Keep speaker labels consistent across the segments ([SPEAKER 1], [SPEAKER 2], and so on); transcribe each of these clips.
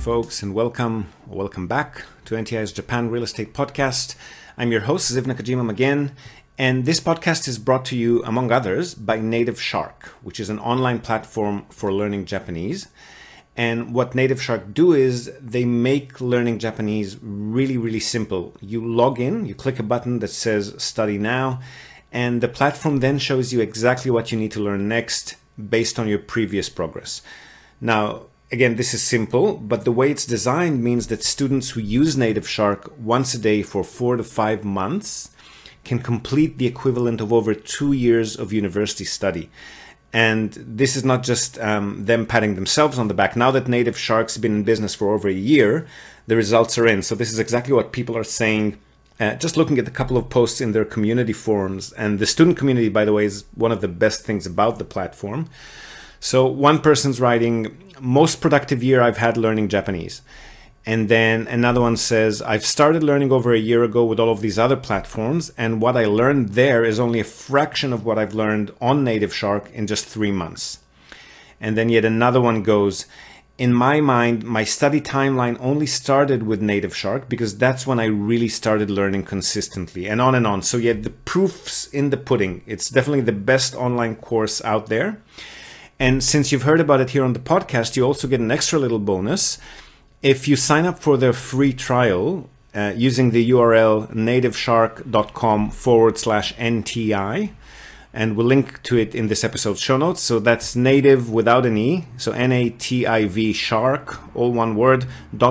[SPEAKER 1] folks, and welcome back to NTI's Japan Real Estate Podcast. I'm your host, Ziv Nakajima again, and this podcast is brought to you, among others, by Native Shark, which is an online platform for learning Japanese. And what Native Shark do is they make learning Japanese really, really simple. You log in, you click a button that says Study Now, and the platform then shows you exactly what you need to learn next based on your previous progress. Now, again, this is simple, but the way it's designed means that students who use Native Shark once a day for 4 to 5 months can complete the equivalent of over 2 years of university study. And this is not just them patting themselves on the back. Now that Native Shark's been in business for over a year, the results are in. So this is exactly what people are saying. Just looking at a couple of posts in their community forums. And the student community, by the way, is one of the best things about the platform. So one person's writing, most productive year I've had learning Japanese. And then another one says, I've started learning over a year ago with all of these other platforms, and what I learned there is only a fraction of what I've learned on Native Shark in just 3 months. And then yet another one goes, in my mind, my study timeline only started with Native Shark because that's when I really started learning consistently, and on and on. So yet the proof's in the pudding. It's definitely the best online course out there. And since you've heard about it here on the podcast, you also get an extra little bonus. If you sign up for their free trial using the URL nativeshark.com/NTI, and we'll link to it in this episode's show notes. So that's native without an E, so NATIV shark, all one word,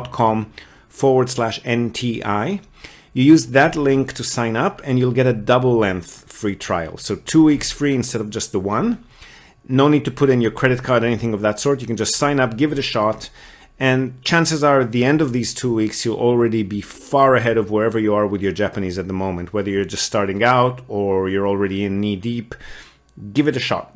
[SPEAKER 1] .com/NTI. You use that link to sign up and you'll get a double length free trial. So 2 weeks free instead of just the one. No need to put in your credit card or anything of that sort. You can just sign up, give it a shot. And chances are at the end of these 2 weeks, you'll already be far ahead of wherever you are with your Japanese at the moment, whether you're just starting out or you're already in knee deep. Give it a shot.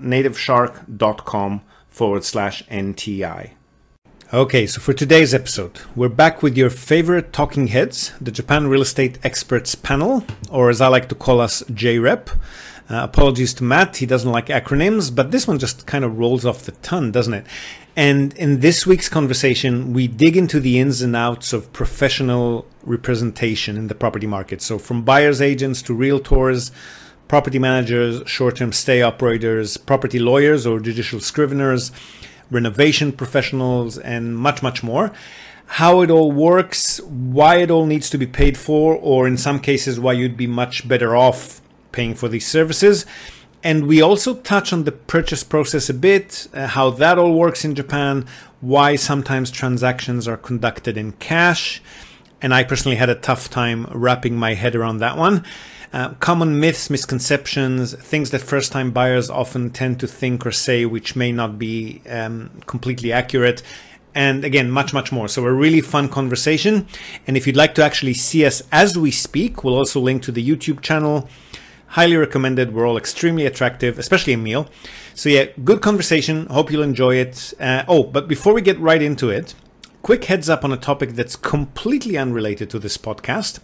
[SPEAKER 1] nativeshark.com/NTI. Okay, so for today's episode, we're back with your favorite talking heads, the Japan Real Estate Experts Panel, or as I like to call us, JREP. Apologies to Matt, he doesn't like acronyms, but this one just kind of rolls off the tongue, doesn't it? And in this week's conversation, we dig into the ins and outs of professional representation in the property market. So from buyer's agents to realtors, property managers, short-term stay operators, property lawyers or judicial scriveners, renovation professionals, and much, much more. How it all works, why it all needs to be paid for, or in some cases, why you'd be much better off paying for these services. And we also touch on the purchase process a bit, how that all works in Japan, why sometimes transactions are conducted in cash. And I personally had a tough time wrapping my head around that one. Common myths, misconceptions, things that first-time buyers often tend to think or say, which may not be completely accurate. And again, much, much more. So a really fun conversation. And if you'd like to actually see us as we speak, we'll also link to the YouTube channel. Highly recommended. We're all extremely attractive, especially Emil. So yeah, good conversation. Hope you'll enjoy it. But before we get right into it, quick heads up on a topic that's completely unrelated to this podcast.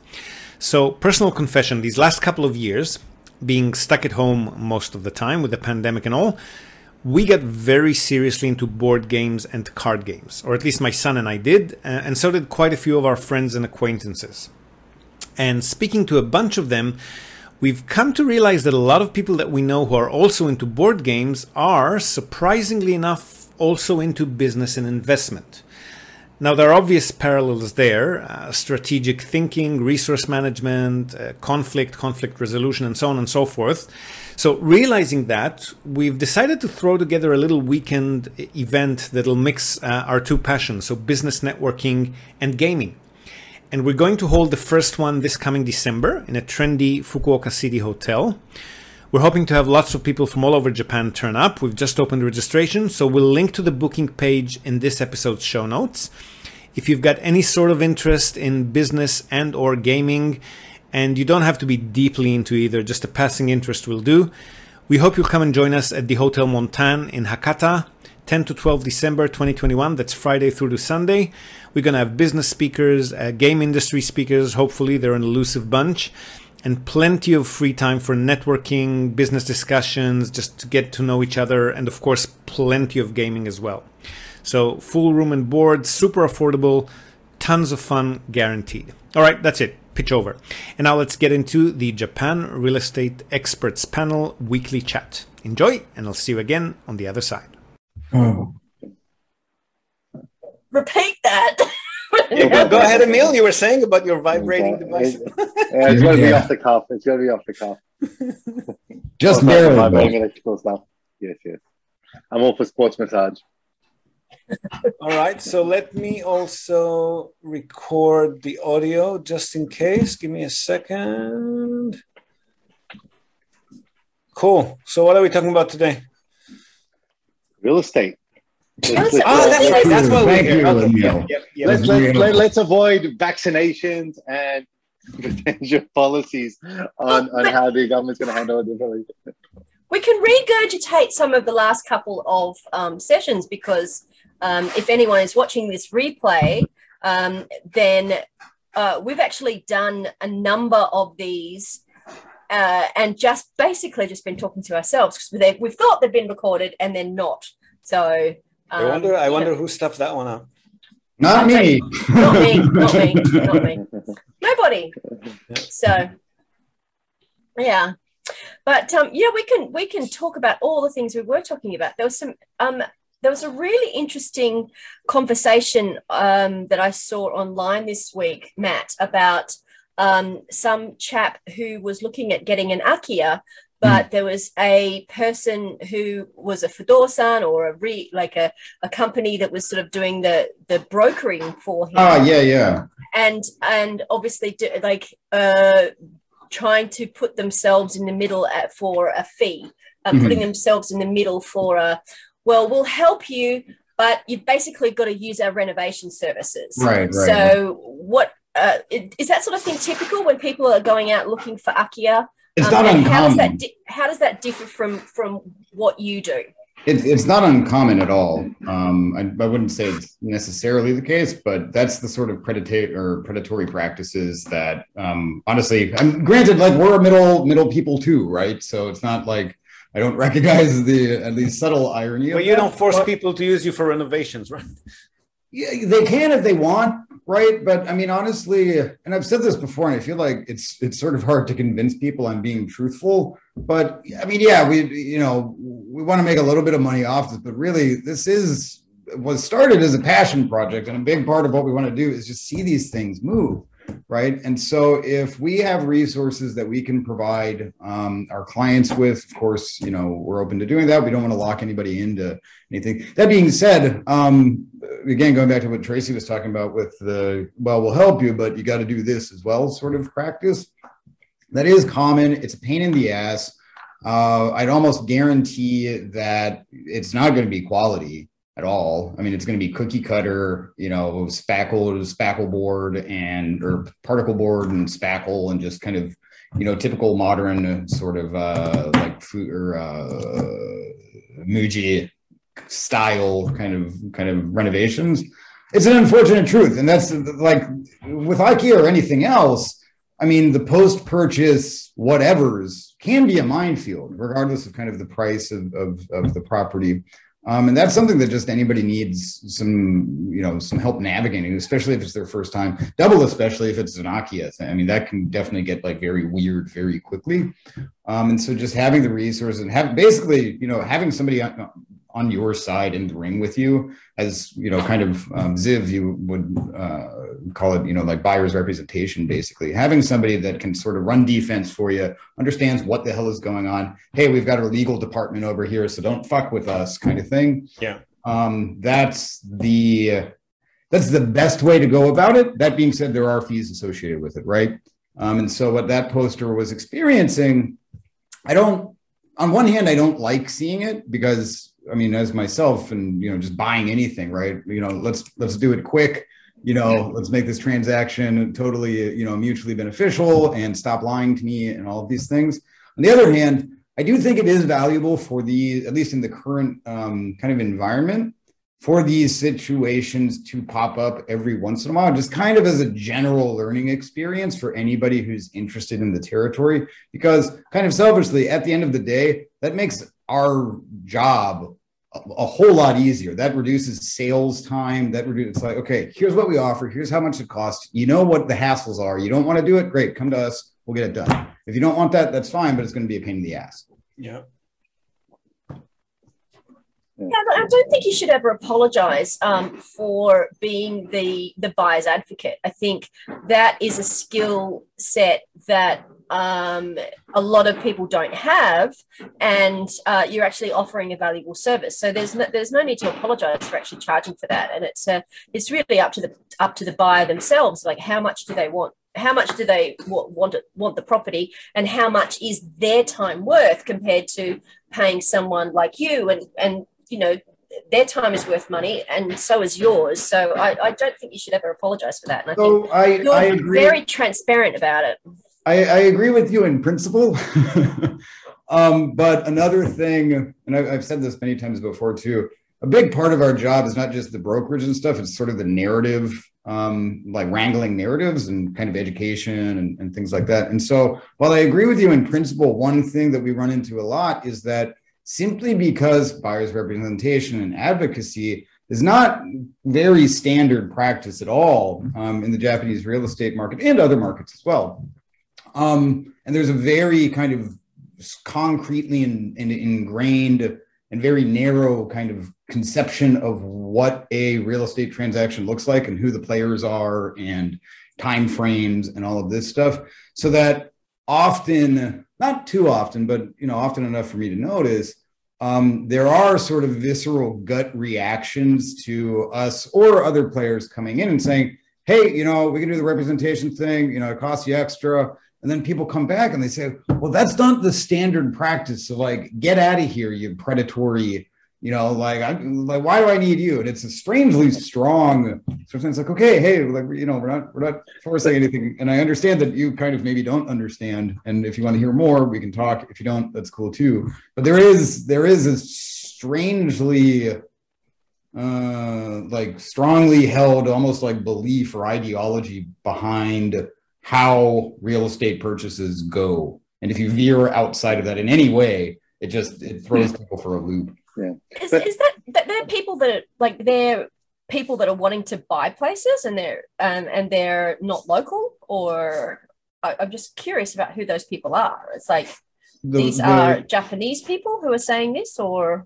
[SPEAKER 1] So personal confession, these last couple of years, being stuck at home most of the time with the pandemic and all, we got very seriously into board games and card games, or at least my son and I did, and so did quite a few of our friends and acquaintances. And speaking to a bunch of them, we've come to realize that a lot of people that we know who are also into board games are, surprisingly enough, also into business and investment. Now, there are obvious parallels there, strategic thinking, resource management, conflict resolution, and so on and so forth. So realizing that, we've decided to throw together a little weekend event that'll mix our two passions, so business networking and gaming. And we're going to hold the first one this coming December in a trendy Fukuoka City hotel. We're hoping to have lots of people from all over Japan turn up. We've just opened registration, so we'll link to the booking page in this episode's show notes. If you've got any sort of interest in business and or gaming, and you don't have to be deeply into either, just a passing interest will do, we hope you'll come and join us at the Hotel Montan in Hakata, 10 to 12 December 2021. That's Friday through to Sunday. We're going to have business speakers, game industry speakers. Hopefully they're an elusive bunch. And plenty of free time for networking, business discussions, just to get to know each other. And of course, plenty of gaming as well. So full room and board, super affordable, tons of fun guaranteed. All right, that's it. Pitch over. And now let's get into the Japan Real Estate Experts Panel weekly chat. Enjoy, and I'll see you again on the other side.
[SPEAKER 2] Oh.
[SPEAKER 3] Repeat that.
[SPEAKER 4] Yeah, go ahead, Emil. You were saying about your vibrating device.
[SPEAKER 2] It's going to be off the cuff. It's going to be off the cuff.
[SPEAKER 5] Just barely.
[SPEAKER 2] Vibrating electrical stuff. Yes. I'm all for sports massage.
[SPEAKER 4] All right, so let me also record the audio just in case. Give me a second. Cool. So what are we talking about today?
[SPEAKER 2] Real estate.
[SPEAKER 4] That's right. That's what we're here.
[SPEAKER 2] Okay. Let's avoid vaccinations and potential policies on how the government's going to handle it differently.
[SPEAKER 3] We can regurgitate some of the last couple of sessions because if anyone is watching this replay, then we've actually done a number of these and just basically just been talking to ourselves because we've thought they've been recorded and they're not. So
[SPEAKER 4] I wonder who stuffed that one up.
[SPEAKER 5] Not me.
[SPEAKER 3] Not me. Nobody. So yeah. But we can talk about all the things we were talking about. There was a really interesting conversation that I saw online this week, Matt, about some chap who was looking at getting an Akiya, but there was a person who was a Fudorsan or a company that was sort of doing the brokering for him.
[SPEAKER 5] Oh, yeah.
[SPEAKER 3] And obviously trying to put themselves in the middle for a fee, putting themselves in the middle for we'll help you, but you've basically got to use our renovation services.
[SPEAKER 5] Right.
[SPEAKER 3] So what is that sort of thing typical when people are going out looking for Akiya?
[SPEAKER 5] It's not uncommon.
[SPEAKER 3] How does that differ from what you do?
[SPEAKER 5] It's not uncommon at all. I wouldn't say it's necessarily the case, but that's the sort of predatory practices that, honestly, granted, like we're middle people too, right? So it's not like I don't recognize the at least subtle irony.
[SPEAKER 4] But you don't force people to use you for renovations, right?
[SPEAKER 5] Yeah, they can if they want, right? But I mean, honestly, and I've said this before, and I feel like it's sort of hard to convince people I'm being truthful. But I mean, yeah, we want to make a little bit of money off this, but really, this was started as a passion project, and a big part of what we want to do is just see these things move, right? And so, if we have resources that we can provide our clients with, of course, we're open to doing that. We don't want to lock anybody into anything. That being said, again, going back to what Tracy was talking about with we'll help you, but you got to do this as well, sort of practice. That is common. It's a pain in the ass. I'd almost guarantee that it's not going to be quality at all. I mean, it's going to be cookie cutter, spackle board or particle board and spackle and just kind of, typical modern sort of like food or Muji style kind of renovations. It's an unfortunate truth. And that's like with IKEA or anything else. I mean, the post-purchase whatevers can be a minefield, regardless of kind of the price of the property. And that's something that just anybody needs some help navigating, especially if it's their first time. Double, especially if it's an Akiya thing. I mean, that can definitely get like very weird very quickly. And so just having the resources and having somebody on your side in the ring with you, as kind of Ziv, you would call it, like buyer's representation, basically. Having somebody that can sort of run defense for you, understands what the hell is going on. Hey, we've got our legal department over here, so don't fuck with us, kind of thing.
[SPEAKER 4] Yeah.
[SPEAKER 5] That's the best way to go about it. That being said, there are fees associated with it, right? And so what that poster was experiencing, on one hand, I don't like seeing it because, I mean, as myself and, just buying anything, right? Let's do it quick, let's make this transaction totally, mutually beneficial and stop lying to me and all of these things. On the other hand, I do think it is valuable for at least in the current kind of environment, for these situations to pop up every once in a while, just kind of as a general learning experience for anybody who's interested in the territory, because kind of selfishly, at the end of the day, that makes our job a whole lot easier. That reduces sales time. It's like, okay, here's what we offer. Here's how much it costs. You know what the hassles are. You don't want to do it? Great. Come to us. We'll get it done. If you don't want that, that's fine, but it's going to be a pain in the ass.
[SPEAKER 4] Yeah.
[SPEAKER 3] Yeah, I don't think you should ever apologize for being the buyer's advocate. I think that is a skill set that a lot of people don't have, and you're actually offering a valuable service. So there's no need to apologize for actually charging for that, and it's really up to the buyer themselves. Like, how much do they want? How much do they want the property, and how much is their time worth compared to paying someone like you? And you know, their time is worth money, and so is yours. So I don't think you should ever apologize for that. And I think you're very transparent about it.
[SPEAKER 5] I agree with you in principle. But another thing, and I've said this many times before too, a big part of our job is not just the brokerage and stuff, it's sort of the narrative, like wrangling narratives and kind of education and things like that. And so while I agree with you in principle, one thing that we run into a lot is that simply because buyer's representation and advocacy is not very standard practice at all in the Japanese real estate market and other markets as well. And there's a very kind of concretely and ingrained and very narrow kind of conception of what a real estate transaction looks like and who the players are and time frames and all of this stuff. So that often, not too often, but often enough for me to notice, there are sort of visceral gut reactions to us or other players coming in and saying, hey, we can do the representation thing, it costs you extra. And then people come back and they say, well, that's not the standard practice. So like, get out of here, you predatory, why do I need you? And it's a strangely strong, sometimes like, okay, hey, like, we're not forcing anything. And I understand that you kind of maybe don't understand. And if you want to hear more, we can talk. If you don't, that's cool too. But there is a strangely, like strongly held, almost like belief or ideology behind how real estate purchases go. And if you veer outside of that in any way, it throws people for a loop.
[SPEAKER 2] Yeah.
[SPEAKER 3] Is that there are people that they're people that are wanting to buy places and they're not local, or I'm just curious about who those people are. It's like these are Japanese people who are saying this, or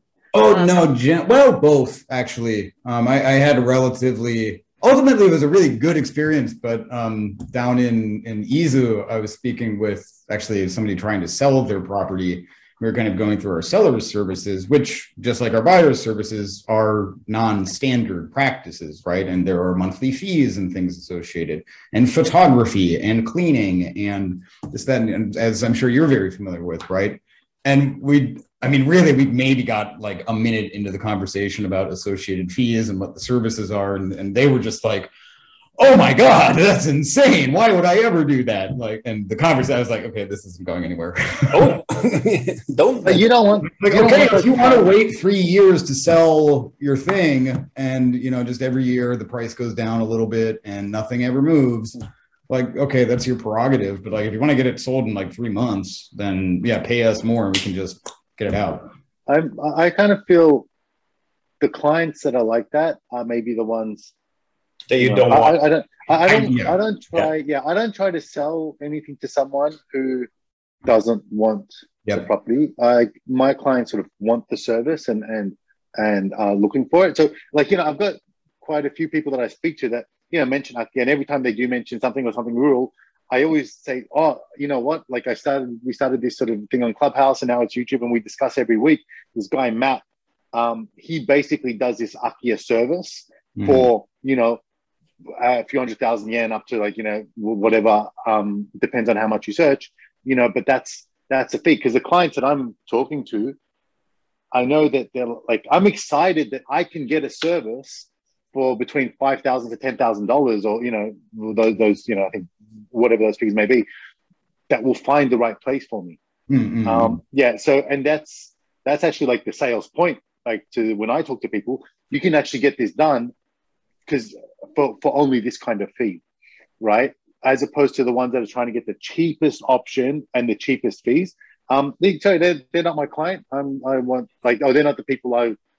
[SPEAKER 5] well, both actually. I had a relatively. Ultimately, it was a really good experience, but down in Izu, I was speaking with actually somebody trying to sell their property. We were kind of going through our seller's services, which, just like our buyer's services, are non-standard practices, right? And there are monthly fees and things associated, and photography and cleaning and this, that, and as I'm sure you're very familiar with, right? And we maybe got like a minute into the conversation about associated fees and what the services are. And they were just like, oh my God, that's insane. Why would I ever do that? And the conversation, I was like, okay, this isn't going anywhere.
[SPEAKER 2] Oh, don't. You don't want.
[SPEAKER 5] If you want to wait 3 years to sell your thing and, just every year the price goes down a little bit and nothing ever moves. Okay, that's your prerogative. But if you want to get it sold in 3 months, then yeah, pay us more and we can just get it out.
[SPEAKER 2] I kind of feel the clients that are like that are maybe the ones
[SPEAKER 4] that you don't want.
[SPEAKER 2] I don't try to sell anything to someone who doesn't want the property. My clients sort of want the service and are looking for it. So I've got quite a few people that I speak to that mention, and every time they do mention something or something rural, I always say, oh, you know what? We started this sort of thing on Clubhouse, and now it's YouTube, and we discuss every week. This guy, Matt, he basically does this Akia service for, a few 100,000 yen up to whatever, depends on how much you search, but that's a fee. Because the clients that I'm talking to, I know that they're I'm excited that I can get a service for between $5,000 to $10,000, or those I think whatever those figures may be, that will find the right place for me. So and that's actually the sales point. To when I talk to people, you can actually get this done because for only this kind of fee, right? As opposed to the ones that are trying to get the cheapest option and the cheapest fees. They're not my client. They're not the people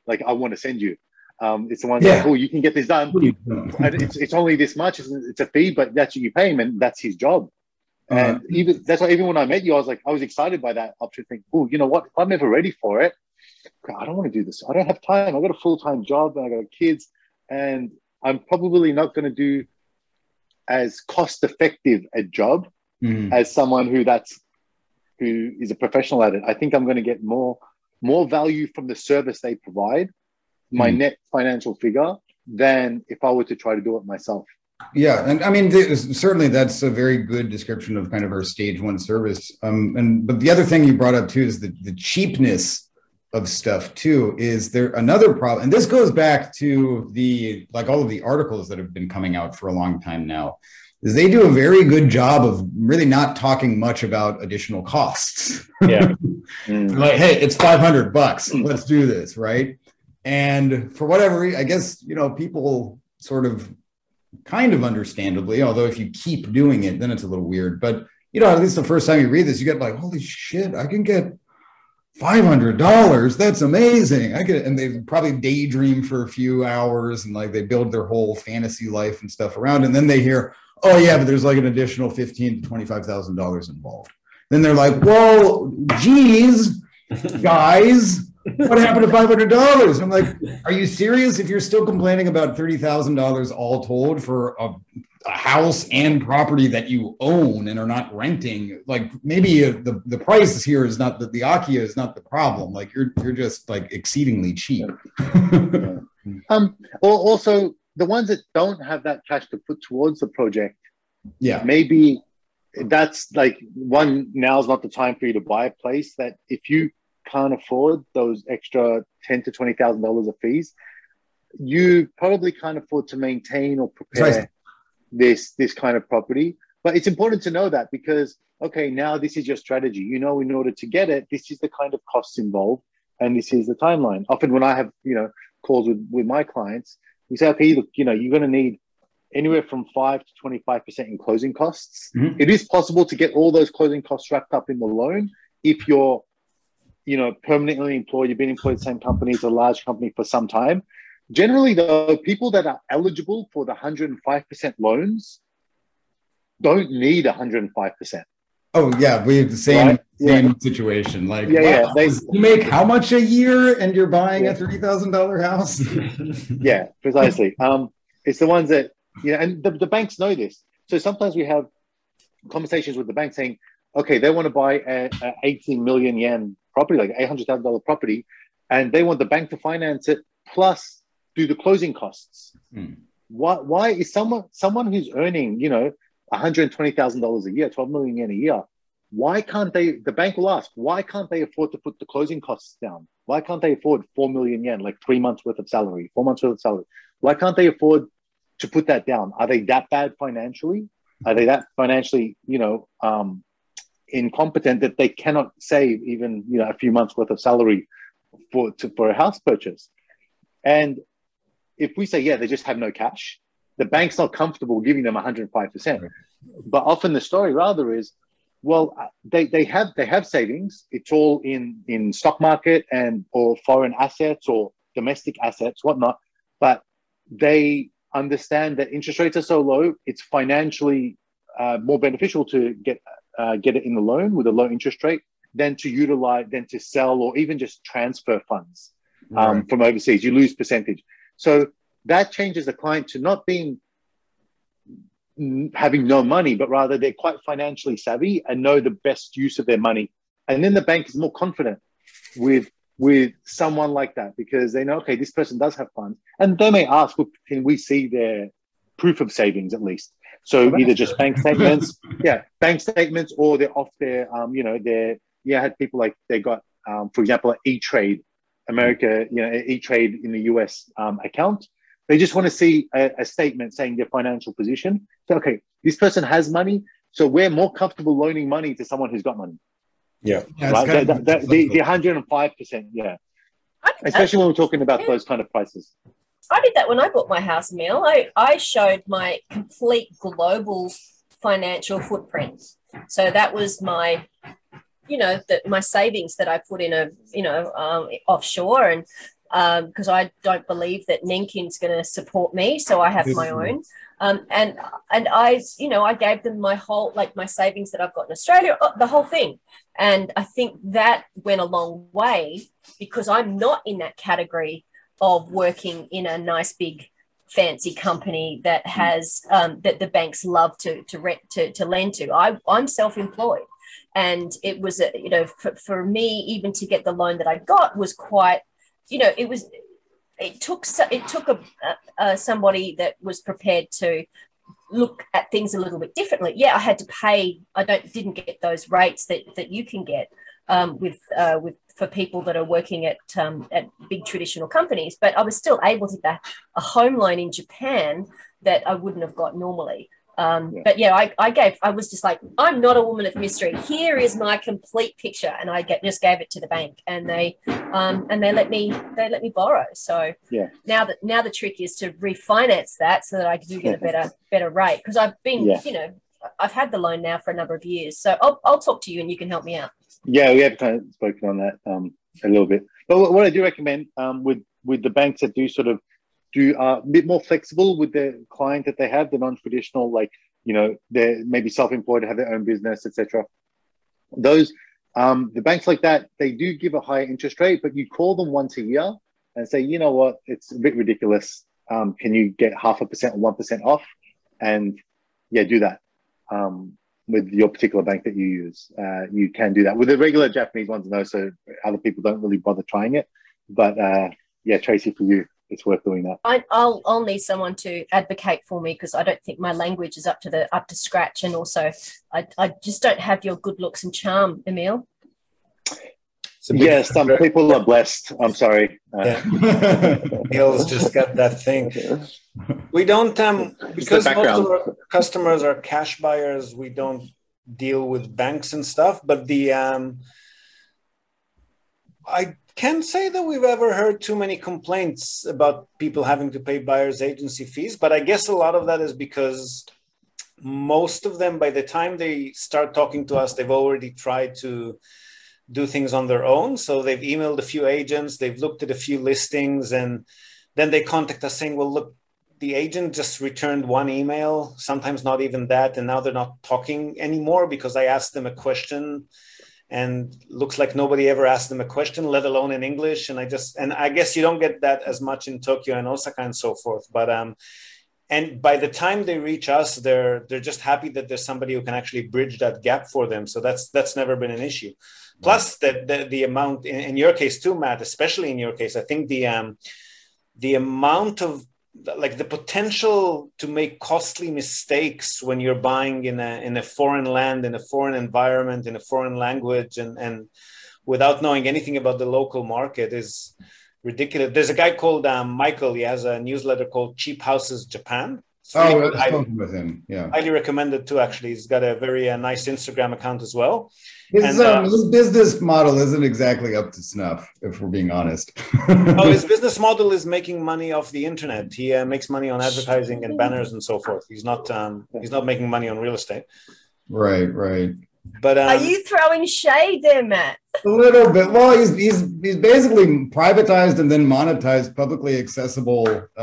[SPEAKER 2] like I want to send you. It's the one that, oh, you can get this done. It's only this much. It's a fee, but that's what you pay him, and that's his job. And that's why even when I met you, I was excited by that option. Think, oh, you know what? If I'm ever ready for it, I don't want to do this. I don't have time. I got a full-time job, and I got kids, and I'm probably not going to do as cost-effective a job as someone who is a professional at it. I think I'm going to get more value from the service they provide, my net financial figure, than if I were to try to do it myself.
[SPEAKER 5] Yeah, and I mean, certainly that's a very good description of kind of our stage one service. But the other thing you brought up too is the cheapness of stuff too. Is there another problem? And this goes back to all of the articles that have been coming out for a long time now. Is they do a very good job of really not talking much about additional costs.
[SPEAKER 1] Yeah,
[SPEAKER 5] like, hey, it's $500. Let's do this, right? And for whatever reason, I guess people sort of. Kind of understandably, although if you keep doing it, then it's a little weird. But at least the first time you read this, you get like, holy shit, I can get $500. That's amazing. And they probably daydream for a few hours and like they build their whole fantasy life and stuff around. And then they hear, oh yeah, but there's like an additional $15,000 to $25,000 involved. Then they're like, well, geez, guys. What happened to $500? I'm like, are you serious? If you're still complaining about $30,000 all told for a house and property that you own and are not renting, like maybe the price here is not the Akia is not the problem. Like you're just like exceedingly cheap.
[SPEAKER 2] Also the ones that don't have that cash to put towards the project, maybe that's like now's not the time for you to buy a place. That if you can't afford those extra $10,000 to $20,000 of fees, you probably can't afford to maintain or prepare this kind of property. But it's important to know that because, okay, now this is your strategy. In order to get it, this is the kind of costs involved and this is the timeline. Often when I have, calls with my clients, we say, okay, look, you're going to need anywhere from 5 to 25% in closing costs. Mm-hmm. It is possible to get all those closing costs wrapped up in the loan if you're permanently employed, you've been employed at the same company, it's a large company for some time. Generally, though, people that are eligible for the 105% loans don't need 105%.
[SPEAKER 5] Oh, yeah, we have the same situation. Like, you make how much a year and you're buying a $30,000 house?
[SPEAKER 2] Yeah, precisely. It's the ones that, and the banks know this. So sometimes we have conversations with the bank saying, okay, they want to buy a 18 million yen property, like $800,000 property, and they want the bank to finance it plus do the closing costs. Why is someone who's earning, $120,000 a year, 12 million yen a year, why can't they, the bank will ask, why can't they afford to put the closing costs down? Why can't they afford 4 million yen, like 3 months worth of salary, 4 months worth of salary? Why can't they afford to put that down? Are they that bad financially? Are they that financially, incompetent that they cannot save even a few months worth of salary for a house purchase? And if we say they just have no cash, the bank's not comfortable giving them 105%. But often the story rather is, well, they have savings. It's all in stock market or foreign assets or domestic assets, whatnot. But they understand that interest rates are so low, it's financially more beneficial to get it in the loan with a low interest rate than to sell or even just transfer funds from overseas. You lose percentage. So that changes the client to not having no money, but rather they're quite financially savvy and know the best use of their money. And then the bank is more confident with someone like that because they know, okay, this person does have funds. And they may ask, well, can we see their proof of savings at least? So either just bank statements, or they're off their, I had people like they got, for example, E-Trade, E-Trade in the US account. They just want to see a statement saying their financial position. So, okay, this person has money, so we're more comfortable loaning money to someone who's got money.
[SPEAKER 1] Yeah.
[SPEAKER 2] Right? The 105%, especially when we're talking about those kind of prices.
[SPEAKER 3] I did that when I bought my house, Emil. I showed my complete global financial footprint. So that was my, my savings that I put in offshore, and because I don't believe that Nenkin's going to support me. So I have my own. And I, I gave them my whole, like my savings that I've got in Australia, the whole thing. And I think that went a long way because I'm not in that category of working in a nice big fancy company that has that the banks love to lend to. I'm self-employed, and it was for me, even to get the loan that I got was quite, it took somebody that was prepared to look at things a little bit differently. Yeah, I had to pay. Didn't get those rates that you can get with for people that are working at big traditional companies, but I was still able to get a home loan in Japan that I wouldn't have got normally. But yeah, I was just like, I'm not a woman of mystery. Here is my complete picture, and I just gave it to the bank, and they let me borrow. So
[SPEAKER 2] yeah,
[SPEAKER 3] now the trick is to refinance that so that I do get a better rate, because I've been I've had the loan now for a number of years. So I'll talk to you and you can help me out.
[SPEAKER 2] Yeah, we have kind of spoken on that a little bit. But what I do recommend with the banks that do sort of do a bit more flexible with the client that they have, the non-traditional, like, they're maybe self-employed, have their own business, etc. Those, the banks like that, they do give a higher interest rate, but you call them once a year and say, you know what, it's a bit ridiculous. Can you get 0.5% or 1% off? And yeah, do that. With your particular bank that you use, you can do that. With the regular Japanese ones, no, so other people don't really bother trying it. But yeah, Tracy, for you, it's worth doing that.
[SPEAKER 3] I'll need someone to advocate for me, because I don't think my language is up to scratch, and also I just don't have your good looks and charm, Emil.
[SPEAKER 2] Yes, some people are blessed. I'm sorry.
[SPEAKER 4] Emil's just got that thing. We don't, because most of our customers are cash buyers, we don't deal with banks and stuff, but I can't say that we've ever heard too many complaints about people having to pay buyer's agency fees, but I guess a lot of that is because most of them, by the time they start talking to us, they've already tried to do things on their own. So they've emailed a few agents, they've looked at a few listings, and then they contact us saying, well, look, the agent just returned one email, sometimes not even that, and now they're not talking anymore because I asked them a question, and looks like nobody ever asked them a question, let alone in English. And I guess you don't get that as much in Tokyo and Osaka and so forth. But and by the time they reach us, they're just happy that there's somebody who can actually bridge that gap for them. So that's never been an issue. Plus the amount in your case too, Matt, especially in your case, I think the amount of, like, the potential to make costly mistakes when you're buying in a foreign land, in a foreign environment, in a foreign language, and without knowing anything about the local market is ridiculous. There's a guy called Michael. He has a newsletter called Cheap Houses Japan.
[SPEAKER 5] I've spoken with him. Yeah,
[SPEAKER 4] highly recommended too. Actually, he's got a very nice Instagram account as well.
[SPEAKER 5] His business model isn't exactly up to snuff, if we're being honest.
[SPEAKER 4] His business model is making money off the internet. He makes money on advertising and banners and so forth. He's not making money on real estate.
[SPEAKER 5] Right.
[SPEAKER 4] But
[SPEAKER 3] are you throwing shade there, Matt?
[SPEAKER 5] A little bit. Well, he's basically privatized and then monetized publicly accessible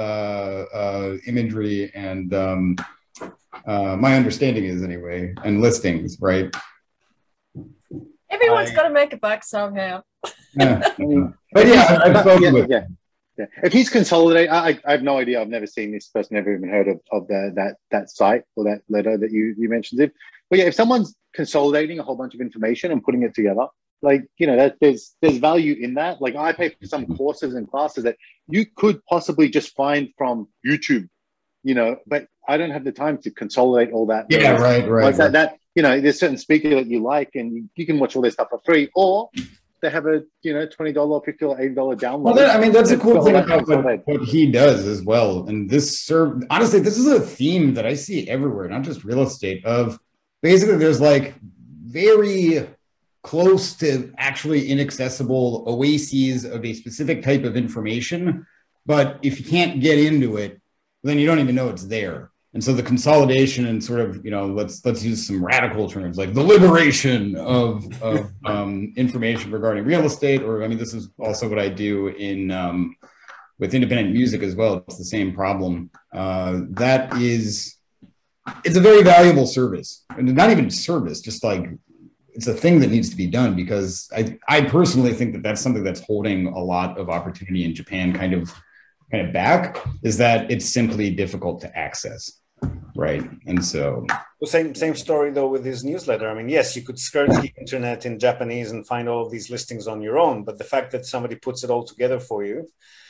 [SPEAKER 5] imagery, and my understanding is, anyway, and listings, right?
[SPEAKER 3] Everyone's got to make a buck somehow.
[SPEAKER 5] But yeah, I've spoken with him.
[SPEAKER 2] Yeah. If he's consolidating, I have no idea. I've never seen this person, never even heard of that site or that letter that you mentioned it. But yeah, if someone's consolidating a whole bunch of information and putting it together, like, there's value in that. Like, I pay for some courses and classes that you could possibly just find from YouTube, but I don't have the time to consolidate all that.
[SPEAKER 5] Yeah, right.
[SPEAKER 2] Like that, there's certain speaker that you like, and you can watch all their stuff for free, or they have a $20, $50, or $80 download.
[SPEAKER 5] Well, that's a cool thing about what he does as well. And honestly, this is a theme that I see everywhere, not just real estate. Of basically, there's like very close to actually inaccessible oases of a specific type of information, but if you can't get into it, then you don't even know it's there. And so the consolidation and sort of, let's use some radical terms like the liberation of information regarding real estate, or I mean, this is also what I do in with independent music as well. It's the same problem. It's a very valuable service, and not even service, just like it's a thing that needs to be done, because I personally think that that's something that's holding a lot of opportunity in Japan kind of back, is that it's simply difficult to access. Right. And so
[SPEAKER 4] the same story though with his newsletter. I mean, yes, you could skirt the internet in Japanese and find all of these listings on your own, but the fact that somebody puts it all together for you.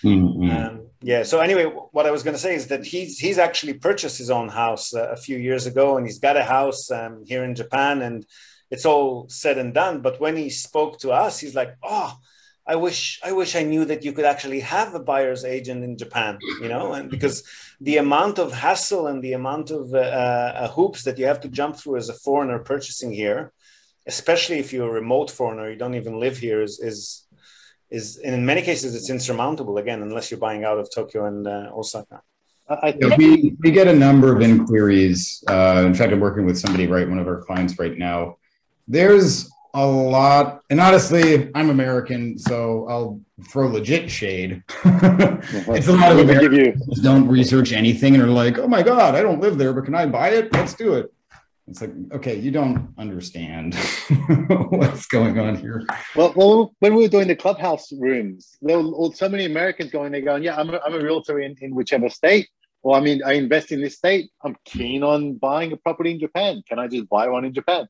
[SPEAKER 4] So anyway, what I was going to say is that he's actually purchased his own house a few years ago, and he's got a house here in Japan, and it's all said and done. But when he spoke to us, he's like, oh, I wish I knew that you could actually have a buyer's agent in Japan, and because the amount of hassle and the amount of hoops that you have to jump through as a foreigner purchasing here, especially if you're a remote foreigner, you don't even live here, is and in many cases it's insurmountable, again, unless you're buying out of Tokyo and Osaka.
[SPEAKER 5] We get a number of inquiries. In fact, I'm working with somebody, one of our clients right now. There's a lot, and honestly, I'm American, so I'll throw legit shade. It's a lot of Americans don't research anything and are like, oh my God, I don't live there, but can I buy it? Let's do it. It's like, okay, you don't understand what's going on here.
[SPEAKER 2] Well, when we were doing the clubhouse rooms, there were so many Americans going, yeah, I'm a realtor in whichever state, or I invest in this state. I'm keen on buying a property in Japan. Can I just buy one in Japan?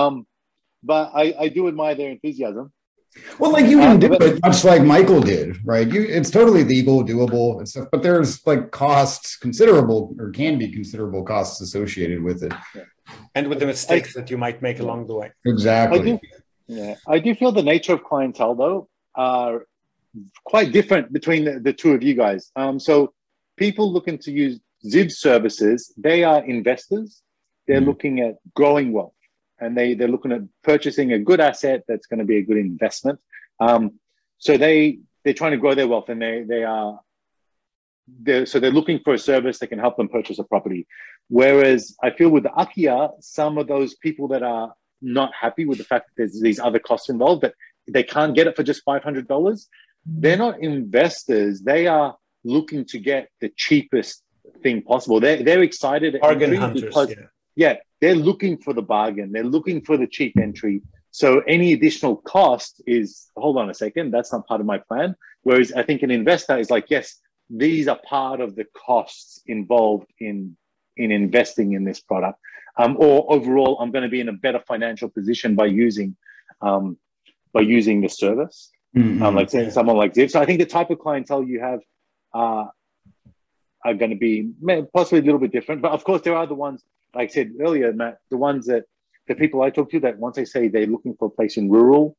[SPEAKER 2] But I do admire their enthusiasm.
[SPEAKER 5] Well, you can do it much like Michael did, right? It's totally legal, doable, and stuff. But there's costs, considerable, or can be considerable costs associated with it,
[SPEAKER 4] and with the mistakes that you might make along the way.
[SPEAKER 5] Exactly.
[SPEAKER 2] I do feel the nature of clientele though are quite different between the two of you guys. So people looking to use Ziv services, they are investors. They're looking at growing wealth. And they're looking at purchasing a good asset that's going to be a good investment. So they're trying to grow their wealth, and they're looking for a service that can help them purchase a property. Whereas I feel with the Akiya, some of those people that are not happy with the fact that there's these other costs involved, that they can't get it for just $500, they're not investors. They are looking to get the cheapest thing possible. They're excited.
[SPEAKER 4] Bargain hunters.
[SPEAKER 2] They're looking for the bargain. They're looking for the cheap entry. So any additional cost is, hold on a second, that's not part of my plan. Whereas I think an investor is like, yes, these are part of the costs involved in investing in this product. Or overall, I'm going to be in a better financial position by using the service. Like saying someone like Ziv. So I think the type of clientele you have are going to be possibly a little bit different. But of course, there are the ones, like I said earlier, Matt, the people I talk to that once they say they're looking for a place in rural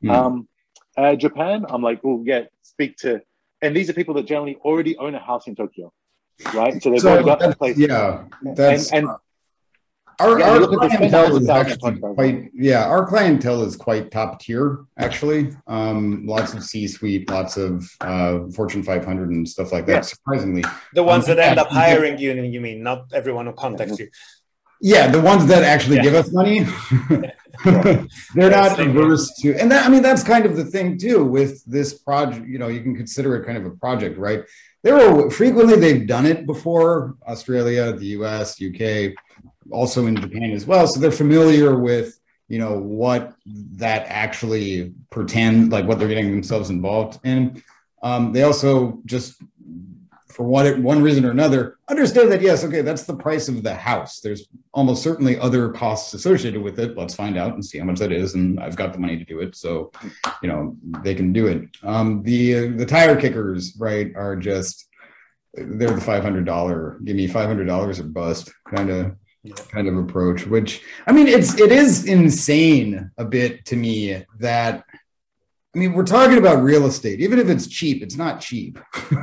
[SPEAKER 2] Japan, I'm like, oh yeah, speak to, and these are people that generally already own a house in Tokyo, right? So they've already got a place.
[SPEAKER 5] Yeah, that's our clientele is actually our clientele is quite top tier, actually. Lots of C-suite, lots of Fortune 500 and stuff like that. Yeah. Surprisingly,
[SPEAKER 4] the ones that end up hiring you mean, not everyone who contacts you.
[SPEAKER 5] Yeah, the ones that actually give us money. They're not averse to, and that's kind of the thing too with this project. You can consider it kind of a project, right? They've done it before. Australia, the US, UK, also in Japan as well. So they're familiar with, what that actually what they're getting themselves involved in. They also just, for one reason or another, understand that, yes, okay, that's the price of the house. There's almost certainly other costs associated with it. Let's find out and see how much that is. And I've got the money to do it. So, they can do it. The tire kickers, right, are just, they're the $500, give me $500 or bust kind of approach, which, it is insane a bit to me that, we're talking about real estate. Even if it's cheap, it's not cheap.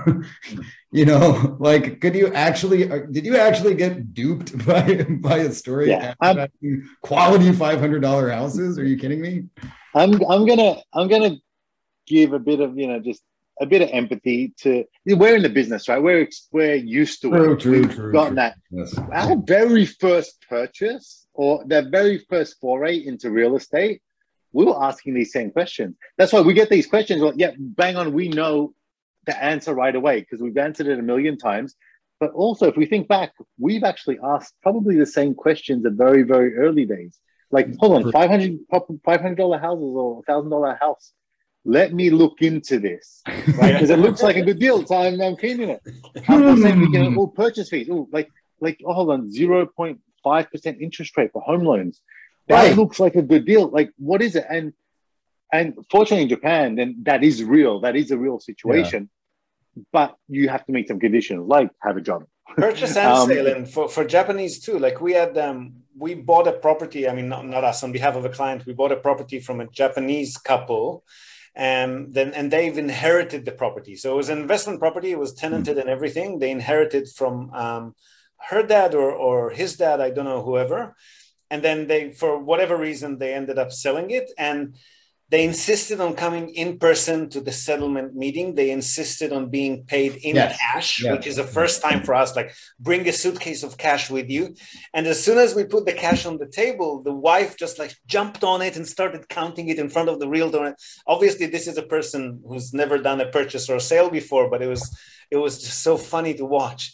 [SPEAKER 5] Did you actually get duped by a story?
[SPEAKER 2] Yeah,
[SPEAKER 5] quality $500 houses? Are you kidding me?
[SPEAKER 2] I'm gonna give a bit of, just a bit of empathy to. We're in the business, right? We're used to it. We've gotten that. Yes. Our very first purchase or the very first foray into real estate, we were asking these same questions. That's why we get these questions. Well, yeah, bang on. We know the answer right away because we've answered it a million times. But also, if we think back, we've actually asked probably the same questions at very, very early days. Like, hold on, $500 houses or $1,000 house. Let me look into this, right? Because it looks like a good deal. So I'm keen in it. I'm saying we can all purchase fees. Oh, hold on, 0.5% interest rate for home loans. That looks like a good deal. Like, what is it? And fortunately in Japan, then that is real. That is a real situation. Yeah. But you have to meet some conditions, like have a job.
[SPEAKER 4] Purchase and sale, and for Japanese too. Like we bought a property. I mean, not us, on behalf of a client. We bought a property from a Japanese couple, and they've inherited the property. So it was an investment property. It was tenanted and everything. They inherited from her dad or his dad. I don't know, whoever. And then they, for whatever reason, they ended up selling it, and they insisted on coming in person to the settlement meeting. They insisted on being paid in cash, which is the first time for us, like bring a suitcase of cash with you. And as soon as we put the cash on the table, the wife just like jumped on it and started counting it in front of the realtor. Obviously, this is a person who's never done a purchase or a sale before, but it was just so funny to watch.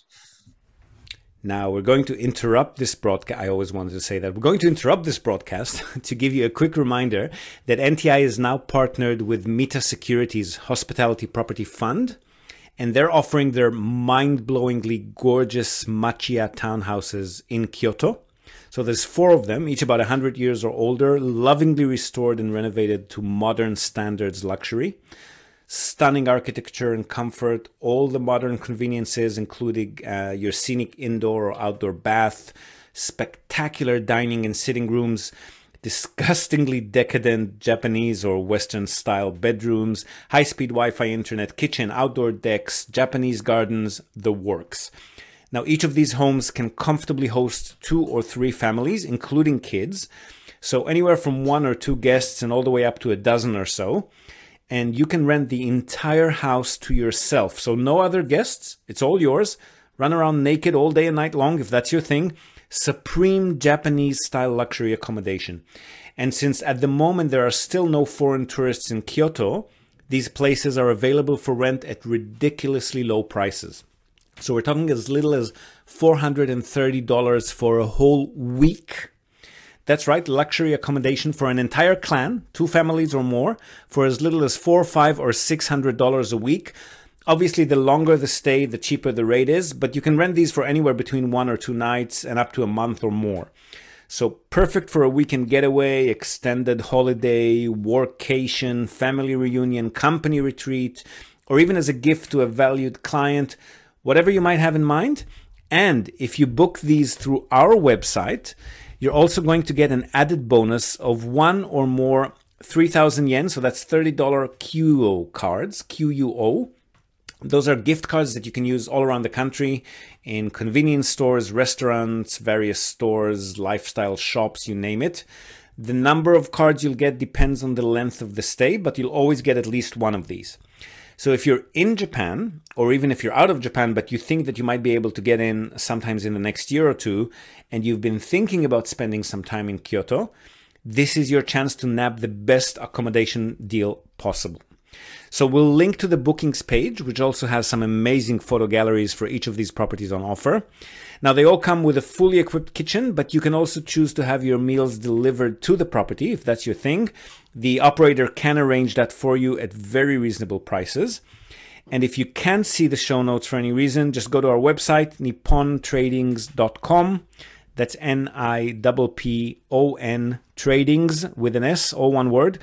[SPEAKER 1] Now, we're going to interrupt this broadcast. I always wanted to say that. We're going to interrupt this broadcast to give you a quick reminder that NTI is now partnered with Mita Securities Hospitality Property Fund, and they're offering their mind-blowingly gorgeous Machiya townhouses in Kyoto. So there's 4 of them, each about 100 years or older, lovingly restored and renovated to modern standards luxury. Stunning architecture and comfort, all the modern conveniences, including your scenic indoor or outdoor bath, spectacular dining and sitting rooms, disgustingly decadent Japanese or Western style bedrooms, high-speed Wi-Fi internet, kitchen, outdoor decks, Japanese gardens, the works. Now, each of these homes can comfortably host 2 or 3 families, including kids. So anywhere from 1 or 2 guests and all the way up to a dozen or so. And you can rent the entire house to yourself. So no other guests. It's all yours. Run around naked all day and night long if that's your thing. Supreme Japanese style luxury accommodation. And since at the moment there are still no foreign tourists in Kyoto, these places are available for rent at ridiculously low prices. So we're talking as little as $430 for a whole week. That's right, luxury accommodation for an entire clan, 2 families or more, for as little as $400, $500, or $600 a week. Obviously, the longer the stay, the cheaper the rate is, but you can rent these for anywhere between 1 or 2 nights and up to a month or more. So perfect for a weekend getaway, extended holiday, workcation, family reunion, company retreat, or even as a gift to a valued client, whatever you might have in mind. And if you book these through our website, you're also going to get an added bonus of 1 or more 3,000 yen, so that's $30 QUO cards, QUO. Those are gift cards that you can use all around the country in convenience stores, restaurants, various stores, lifestyle shops, you name it. The number of cards you'll get depends on the length of the stay, but you'll always get at least one of these. So if you're in Japan, or even if you're out of Japan, but you think that you might be able to get in sometimes in the next year or 2, and you've been thinking about spending some time in Kyoto, this is your chance to nab the best accommodation deal possible. So we'll link to the bookings page, which also has some amazing photo galleries for each of these properties on offer. Now, they all come with a fully equipped kitchen, but you can also choose to have your meals delivered to the property if that's your thing. The operator can arrange that for you at very reasonable prices. And if you can't see the show notes for any reason, just go to our website, nippontradings.com. That's NIPPON Tradings with an S, all one word,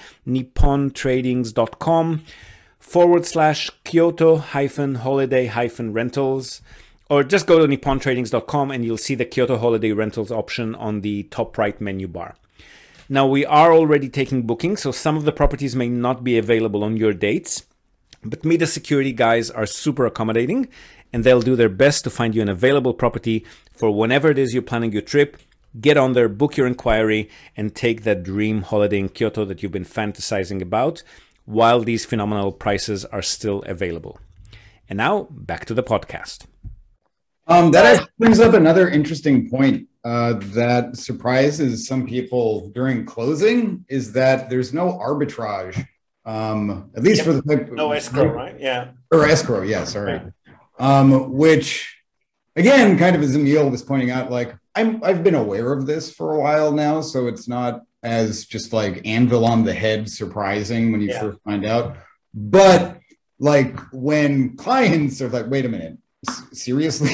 [SPEAKER 1] nippontradings.com/Kyoto-holiday-rentals. Or just go to nippontradings.com and you'll see the Kyoto Holiday Rentals option on the top right menu bar. Now, we are already taking bookings, so some of the properties may not be available on your dates, but Mita Security guys are super accommodating, and they'll do their best to find you an available property for whenever it is you're planning your trip. Get on there, book your inquiry, and take that dream holiday in Kyoto that you've been fantasizing about. while these phenomenal prices are still available. And now back to the podcast.
[SPEAKER 5] That actually brings up another interesting point that surprises some people during closing, is that there's no arbitrage, at least for the
[SPEAKER 4] no escrow, right? Yeah,
[SPEAKER 5] or escrow, yeah, sorry. Which, again, kind of as Emil was pointing out, like I've been aware of this for a while now, so it's not as just like anvil on the head surprising when you first find out. But like when clients are like, wait a minute, seriously?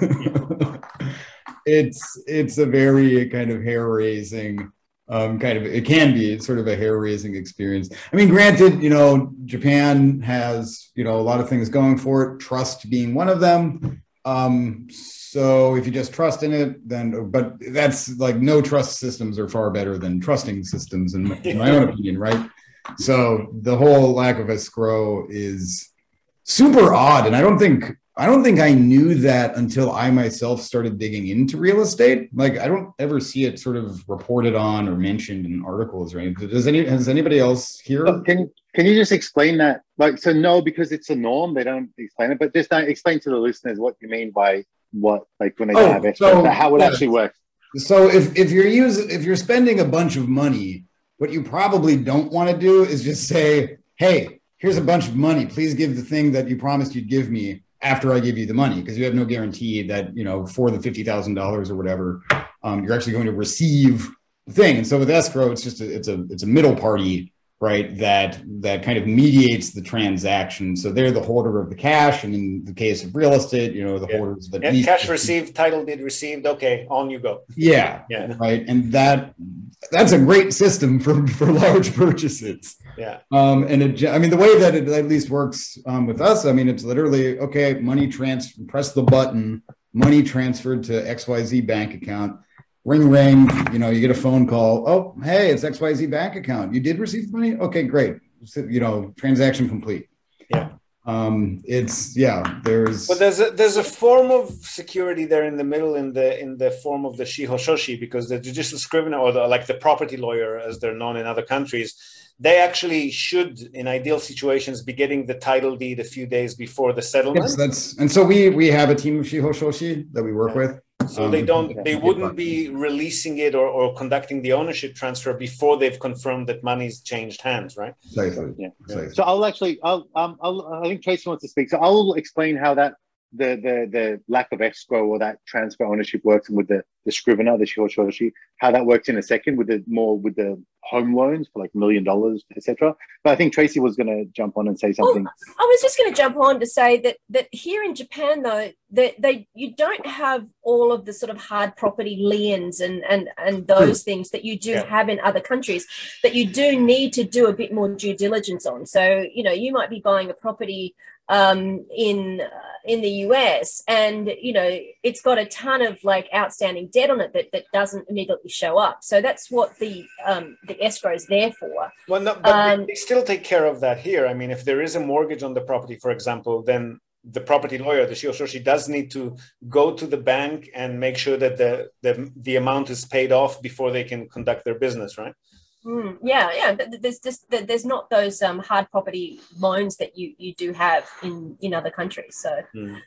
[SPEAKER 5] It's a very kind of hair-raising it can be sort of a hair-raising experience. I mean, granted, Japan has, a lot of things going for it, trust being one of them. So if you just trust in it, then, but that's like, no trust systems are far better than trusting systems in my own opinion, right? So the whole lack of escrow is super odd. And I don't think I knew that until I myself started digging into real estate. Like, I don't ever see it sort of reported on or mentioned in articles or anything. Has anybody else here?
[SPEAKER 2] Can you just explain that? Like, so no, because it's a norm, they don't explain it, but just explain to the listeners what you mean by what, like when they don't have escrow, how it actually works.
[SPEAKER 5] So if you're spending a bunch of money, what you probably don't want to do is just say, hey, here's a bunch of money. Please give the thing that you promised you'd give me after I give you the money, because you have no guarantee that, for the $50,000 or whatever, you're actually going to receive the thing. And so with escrow, it's just it's a middle party, right? That kind of mediates the transaction. So they're the holder of the cash, and in the case of real estate, the holders that
[SPEAKER 4] cash received, title deed received. Okay, on you go.
[SPEAKER 5] Yeah, right. And that's a great system for large purchases.
[SPEAKER 4] Yeah.
[SPEAKER 5] And the way that it at least works with us, it's literally, okay, money transfer, press the button, money transferred to XYZ bank account, ring, you get a phone call. Oh, hey, it's XYZ bank account. You did receive the money? Okay, great. Transaction complete.
[SPEAKER 4] Yeah.
[SPEAKER 5] There's
[SPEAKER 4] a form of security there in the middle in the form of the shihoshoshi, because the judicial scrivener, or the property lawyer as they're known in other countries, they actually should, in ideal situations, be getting the title deed a few days before the settlement.
[SPEAKER 5] Yes, and so we have a team of shihoshoshi that we work with.
[SPEAKER 4] So they wouldn't be releasing it or conducting the ownership transfer before they've confirmed that money's changed hands, right?
[SPEAKER 5] Exactly.
[SPEAKER 2] So I think Tracy wants to speak. So I'll explain how that the lack of escrow or that transfer ownership works, and with the scrivener, the shihoshoshi, how that works in a second with the home loans for like $1 million, etc. But I think Tracy was going to jump on and say something.
[SPEAKER 3] Well, I was just going to jump on to say that here in Japan, though, that you don't have all of the sort of hard property liens and those things that you do have in other countries, that you do need to do a bit more due diligence on. So, you might be buying a property in the US, and it's got a ton of like outstanding debt on it that doesn't immediately show up. So that's what the escrow is there for.
[SPEAKER 4] Well, no, but they still take care of that here. I mean, if there is a mortgage on the property, for example, then the property lawyer, the shihoshoshi, does need to go to the bank and make sure that the amount is paid off before they can conduct their business, right?
[SPEAKER 3] Yeah. There's not those hard property loans that you do have in other countries. So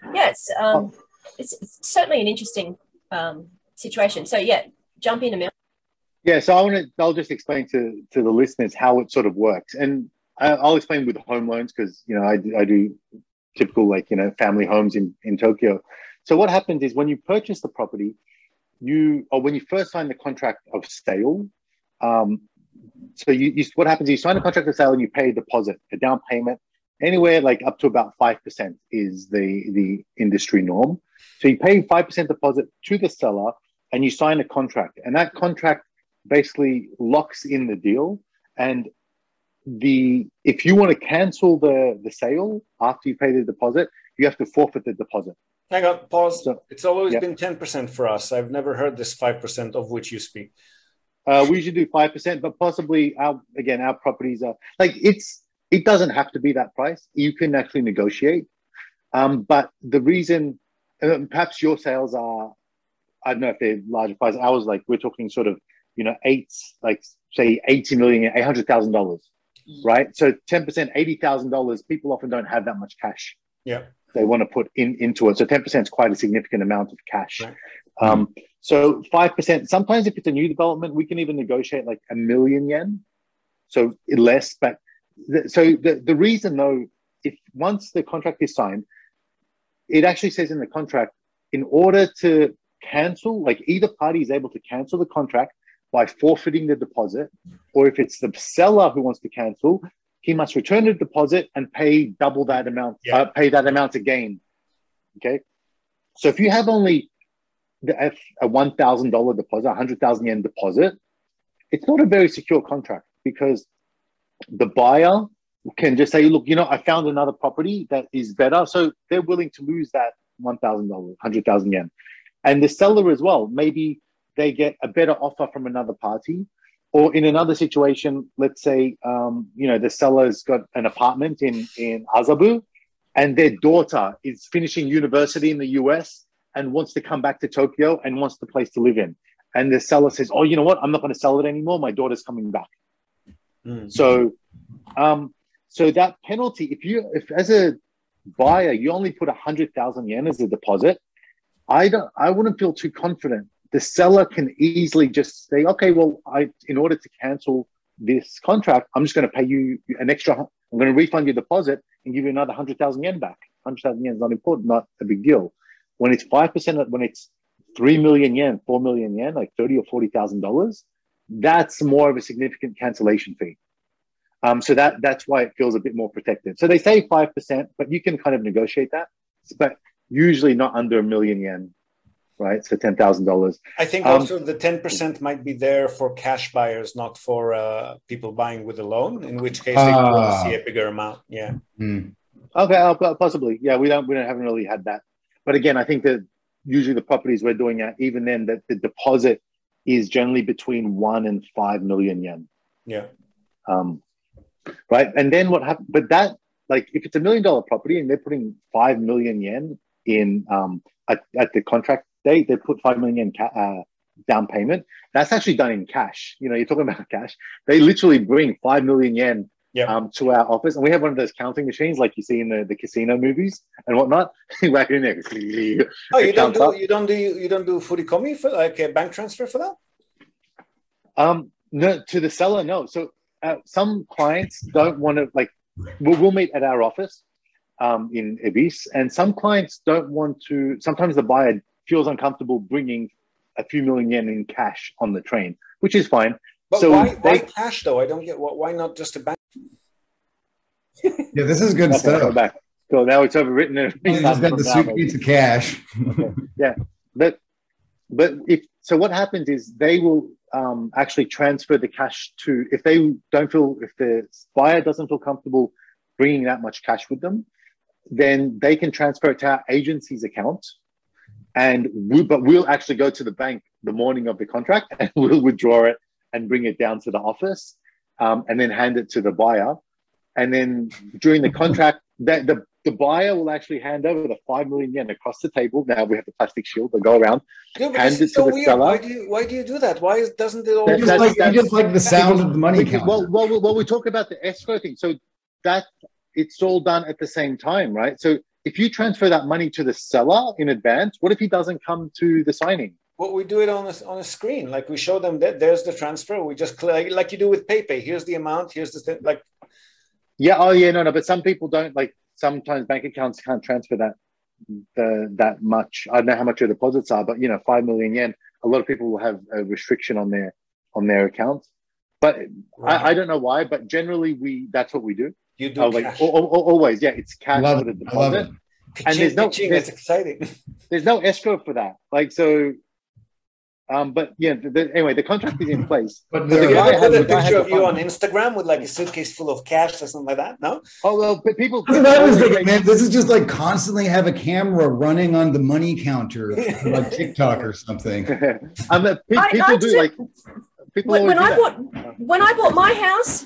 [SPEAKER 3] it's certainly an interesting situation. So jump in, Emil.
[SPEAKER 2] Yeah, so I'll just explain to the listeners how it sort of works, and I'll explain with home loans, because I do typical family homes in Tokyo. So what happens is, when you purchase the property, when you first sign the contract of sale. So what happens is, you sign a contract of sale and you pay a deposit, a down payment, anywhere like up to about 5% is the industry norm. So you pay 5% deposit to the seller and you sign a contract, and that contract basically locks in the deal. And if you want to cancel the sale after you pay the deposit, you have to forfeit the deposit.
[SPEAKER 4] Hang on, pause. So, it's always been 10% for us. I've never heard this 5% of which you speak.
[SPEAKER 2] We usually do 5%, but possibly our properties are like, it doesn't have to be that price. You can actually negotiate. But the reason, perhaps your sales are, I don't know if they're larger price. Ours, like, we're talking sort of, say $80,000,000, $800,000. right? So 10%, $80,000. People often don't have that much cash.
[SPEAKER 4] Yeah,
[SPEAKER 2] they want to put into it. So 10% is quite a significant amount of cash.
[SPEAKER 4] Right.
[SPEAKER 2] So 5%. Sometimes if it's a new development, we can even negotiate like $1,000,000. So less, but the reason though, if once the contract is signed, it actually says in the contract, in order to cancel, like either party is able to cancel the contract by forfeiting the deposit, or if it's the seller who wants to cancel, he must return the deposit and pay double that amount, pay that amount again. Okay. So if you have only a $1,000 deposit, 100,000 yen deposit, it's not a very secure contract because the buyer can just say, look, I found another property that is better. So they're willing to lose that $1,000, 100,000 yen. And the seller as well, maybe they get a better offer from another party. Or in another situation, let's say, the seller's got an apartment in Azabu and their daughter is finishing university in the US and wants to come back to Tokyo and wants the place to live in. And the seller says, oh, you know what? I'm not going to sell it anymore. My daughter's coming back. Mm-hmm. So that penalty, if as a buyer, you only put 100,000 yen as a deposit, I wouldn't feel too confident. The seller can easily just say, okay, well, in order to cancel this contract, I'm just going to pay you an extra, I'm going to refund your deposit and give you another 100,000 yen back. 100,000 yen is not important, not a big deal. When it's 5%, when it's 3 million yen, 4 million yen, like $30,000 or $40,000, that's more of a significant cancellation fee. So that's why it feels a bit more protected. So they say 5%, but you can kind of negotiate that, but usually not under 1 million yen, right? So $10,000.
[SPEAKER 4] I think also the 10% might be there for cash buyers, not for people buying with a loan, in which case they will see a bigger amount. Yeah.
[SPEAKER 2] Mm. Okay, possibly. Yeah, we haven't really had that. But again, I think that usually the properties we're doing at, even then, that the deposit is generally between 1 and 5 million yen.
[SPEAKER 4] Yeah.
[SPEAKER 2] Right. And then what happens? But that, like, if it's $1 million property and they're putting 5 million yen in at the contract date, they put 5 million yen down payment. That's actually done in cash. You're talking about cash. They literally bring 5 million yen to our office, and we have one of those counting machines like you see in the casino movies and whatnot. Right in there.
[SPEAKER 4] Oh, you don't do furikomi for like a bank transfer for that?
[SPEAKER 2] No, to the seller, no. So some clients don't want to, like, we'll meet at our office in Ebis, and some clients don't want to. Sometimes the buyer feels uncomfortable bringing a few million yen in cash on the train, which is fine.
[SPEAKER 4] But so why cash though? I don't get why not just a bank?
[SPEAKER 5] Yeah, this is good stuff.
[SPEAKER 2] Go back. So now it's overwritten.
[SPEAKER 5] He's got the suitcase of cash.
[SPEAKER 2] Okay. Yeah, but what happens is they will actually transfer the cash to, if the buyer doesn't feel comfortable bringing that much cash with them, then they can transfer it to our agency's account, but we'll actually go to the bank the morning of the contract and we'll withdraw it and bring it down to the office, and then hand it to the buyer. And then during the contract, the buyer will actually hand over the 5 million yen across the table. Now we have the plastic shield that go around.
[SPEAKER 4] Dude, hand it to the seller. Why do you do that? Why doesn't it all?
[SPEAKER 5] Just like the sound of the money count.
[SPEAKER 2] Well, we talk about the escrow thing. So that it's all done at the same time, right? So if you transfer that money to the seller in advance, what if he doesn't come to the signing?
[SPEAKER 4] Well, we do it on a screen. Like we show them that there's the transfer. We just like you do with PayPay. Here's the amount. Here's the thing. Like.
[SPEAKER 2] Yeah. Oh, yeah. No. But some people don't, like. Sometimes bank accounts can't transfer that much. I don't know how much your deposits are, but 5 million yen. A lot of people will have a restriction on their accounts. But right. I don't know why. But generally, that's what we do.
[SPEAKER 4] You do
[SPEAKER 2] cash. Always. Yeah, it's cash for the deposit.
[SPEAKER 4] And that's exciting.
[SPEAKER 2] There's no escrow for that. Like so. But yeah, anyway, the contract is in place.
[SPEAKER 4] But the guy has a picture of you on Instagram with like a suitcase full of cash or something like that. No.
[SPEAKER 2] Oh well, but people.
[SPEAKER 5] I was thinking, man, this is just like constantly have a camera running on the money counter, like TikTok or something.
[SPEAKER 2] People do like. People
[SPEAKER 3] when I bought my house,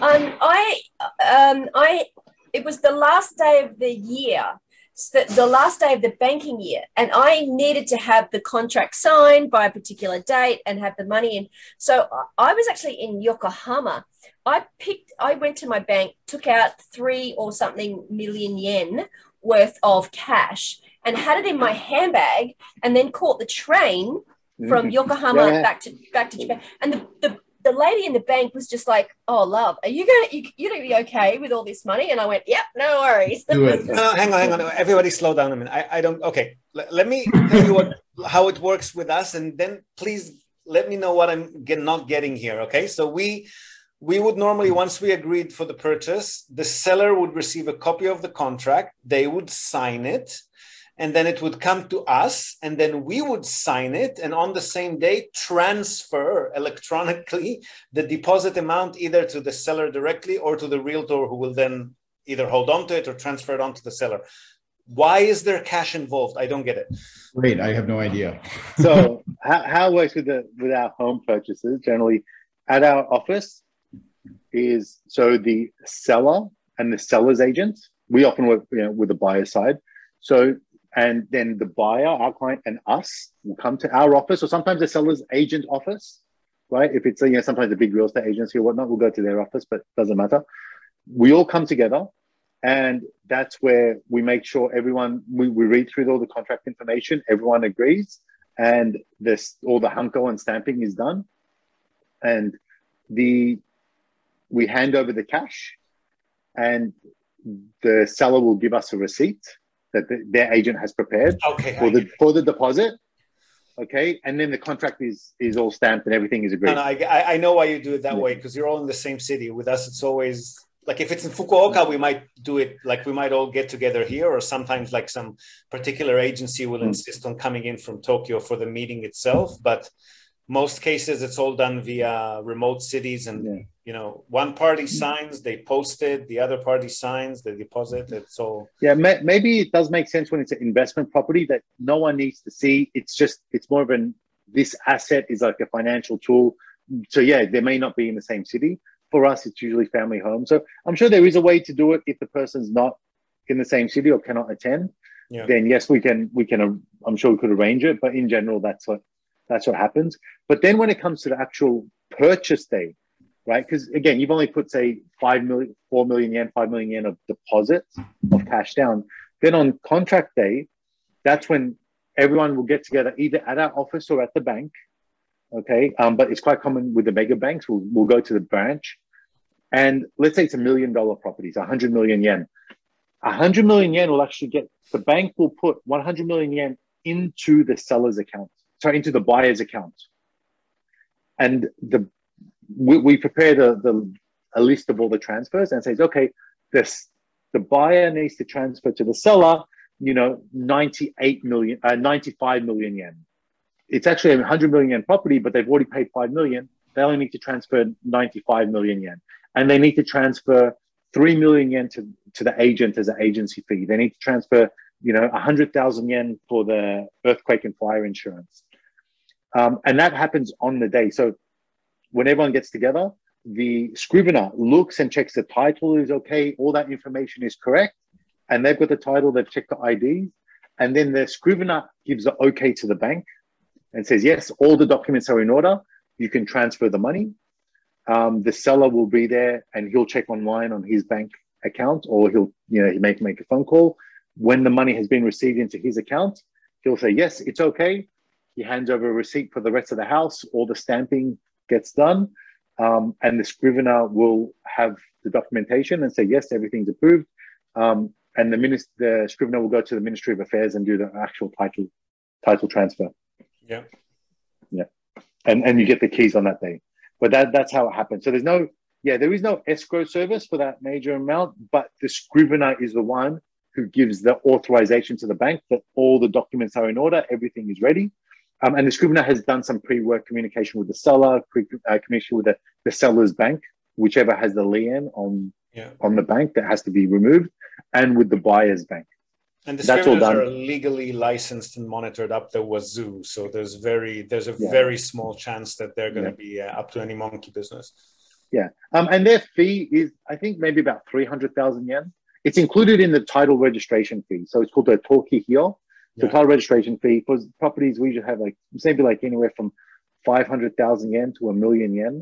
[SPEAKER 3] it was the last day of the year. The last day of the banking year, and I needed to have the contract signed by a particular date and have the money in. So I was actually in Yokohama I went to my bank, took out 3 or something million yen worth of cash and had it in my handbag, and then caught the train from Yokohama back to Japan. And the lady in the bank was just like, "Oh, love, are you gonna be okay with all this money?" And I went, "Yep, no worries."
[SPEAKER 4] Hang on. Everybody slow down a minute. I don't. Okay, let me tell you how it works with us, and then please let me know what I'm not getting here. Okay, so we would normally, once we agreed for the purchase, the seller would receive a copy of the contract. They would sign it. And then it would come to us, and then we would sign it, and on the same day transfer electronically the deposit amount either to the seller directly or to the realtor, who will then either hold on to it or transfer it on to the seller. Why is there cash involved? I don't get it.
[SPEAKER 5] Great, I have no idea.
[SPEAKER 2] So how it works with our home purchases generally at our office is, so the seller and the seller's agent, we often work with the buyer side. So, and then the buyer, our client, and us will come to our office, or sometimes the seller's agent office, right? If it's sometimes a big real estate agency or whatnot, we'll go to their office, but it doesn't matter. We all come together, and that's where we make sure we read through all the contract information, everyone agrees, and all the hunko and stamping is done, and we hand over the cash, and the seller will give us a receipt that their agent has prepared for the deposit. Okay, and then the contract is all stamped and everything is agreed.
[SPEAKER 4] No, I know why you do it that way, because you're all in the same city. With us, it's always like, if it's in Fukuoka, we might do it like we might all get together here, or sometimes like some particular agency will insist on coming in from Tokyo for the meeting itself. But most cases, it's all done via remote cities, and one party signs, they post it, the other party signs, they deposit. It's all. Yeah,
[SPEAKER 2] maybe it does make sense when it's an investment property that no one needs to see. It's more of this asset is like a financial tool. So yeah, they may not be in the same city. For us, it's usually family home. So I'm sure there is a way to do it if the person's not in the same city or cannot attend. Yeah. Then yes, we can. I'm sure we could arrange it. But in general, that's what happens. But then when it comes to the actual purchase day, right? Because again, you've only put, say, 4 million yen, 5 million yen of deposit of cash down. Then on contract day, that's when everyone will get together either at our office or at the bank. Okay. But it's quite common with the mega banks. We'll go to the branch, and let's say it's $1 million properties, 100 million yen. 100 million yen will actually the bank will put 100 million yen into the seller's account. Into the buyer's account, and we prepare a list of all the transfers and says, okay, the buyer needs to transfer to the seller, 95 million yen. It's actually a 100 million yen property, but they've already paid 5 million. They only need to transfer 95 million yen, and they need to transfer 3 million yen to the agent as an agency fee. They need to transfer 100,000 yen for the earthquake and fire insurance. And that happens on the day. So when everyone gets together, the scrivener looks and checks the title is okay, all that information is correct, and they've got the title, they've checked the IDs, and then the scrivener gives the okay to the bank and says, yes, all the documents are in order, you can transfer the money. The seller will be there and he'll check online on his bank account, or he make a phone call. When the money has been received into his account, he'll say, yes, it's okay. He hands over a receipt for the rest of the house. All the stamping gets done. And the scrivener will have the documentation and say, yes, everything's approved. And the scrivener will go to the Ministry of Affairs and do the actual title transfer.
[SPEAKER 4] Yeah.
[SPEAKER 2] Yeah. And you get the keys on that day. But that's how it happens. So there is no escrow service for that major amount, but the scrivener is the one who gives the authorization to the bank that all the documents are in order, everything is ready. And the scrivener has done some pre-work communication with the seller, communication with the seller's bank, whichever has the lien on the bank that has to be removed, and with the buyer's bank.
[SPEAKER 4] And the scriveners are legally licensed and monitored up the wazoo. So there's a very small chance that they're going to be up to any monkey business.
[SPEAKER 2] Yeah. And their fee is, I think, maybe about 300,000 yen. It's included in the title registration fee. So it's called the Toki Hyo. The title registration fee for properties, we usually have maybe anywhere from 500,000 yen to 1 million yen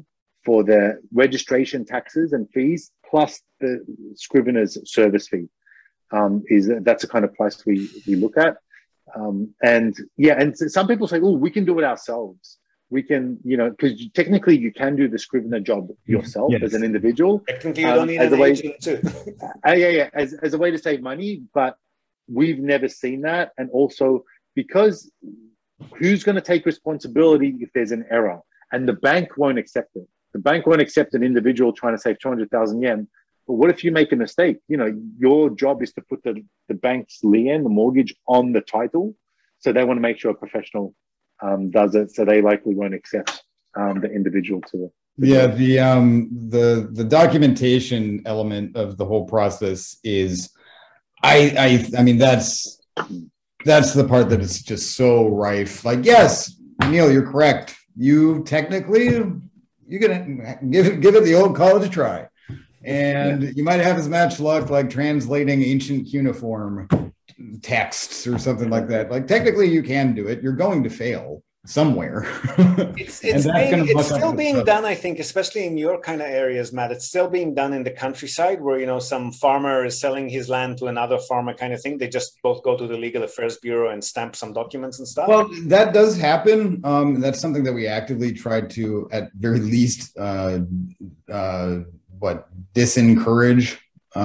[SPEAKER 2] for the registration taxes and fees, plus the scrivener's service fee. That's the kind of price we look at. And some people say, oh, we can do it ourselves. We can, because technically you can do the scrivener job yourself as an individual.
[SPEAKER 4] Technically, you don't need an agent too.
[SPEAKER 2] As a way to save money, but we've never seen that. And also because who's going to take responsibility if there's an error? And the bank won't accept it. The bank won't accept an individual trying to save 200,000 yen. But what if you make a mistake? Your job is to put the bank's lien, the mortgage, on the title. So they want to make sure a professional does it. So they likely won't accept the individual to it.
[SPEAKER 5] The documentation element of the whole process is, I mean, that's the part that is just so rife. Like, yes, Neil, you're correct. You technically, you're gonna give it the old college try. And you might have as much luck like translating ancient cuneiform texts or something like that. Like technically you can do it. You're going to fail somewhere.
[SPEAKER 4] It's still being done, I think, especially in your kind of areas, Matt. It's still being done in the countryside where, some farmer is selling his land to another farmer kind of thing. They just both go to the Legal Affairs Bureau and stamp some documents and stuff.
[SPEAKER 5] Well, that does happen. That's something that we actively tried to, at very least, disencourage.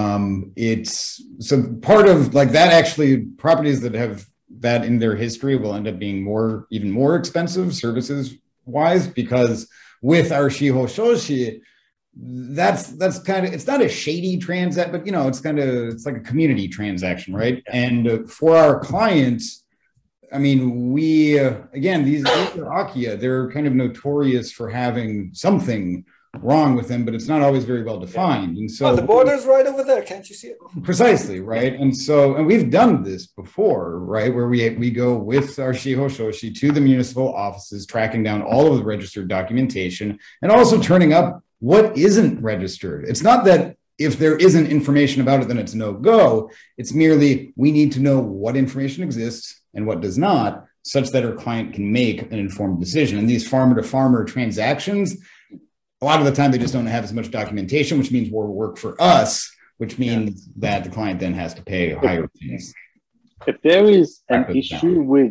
[SPEAKER 5] It's so part of like that, actually properties that have that in their history will end up being even more expensive services wise, because with our Shiho Shoshi, that's kind of, it's not a shady transaction, but it's like a community transaction, right? And for our clients, I mean, these are Akiya, they're kind of notorious for having something wrong with them, but it's not always very well defined. And so
[SPEAKER 4] the border's right over there. Can't you see it?
[SPEAKER 5] Precisely, right? And we've done this before, right? Where we go with our Shiho Shoshi to the municipal offices, tracking down all of the registered documentation and also turning up what isn't registered. It's not that if there isn't information about it, then it's no go. It's merely we need to know what information exists and what does not, such that our client can make an informed decision. And these farmer to farmer transactions, a lot of the time they just don't have as much documentation, which means more work for us, which means that the client then has to pay higher fees.
[SPEAKER 2] If there is an issue with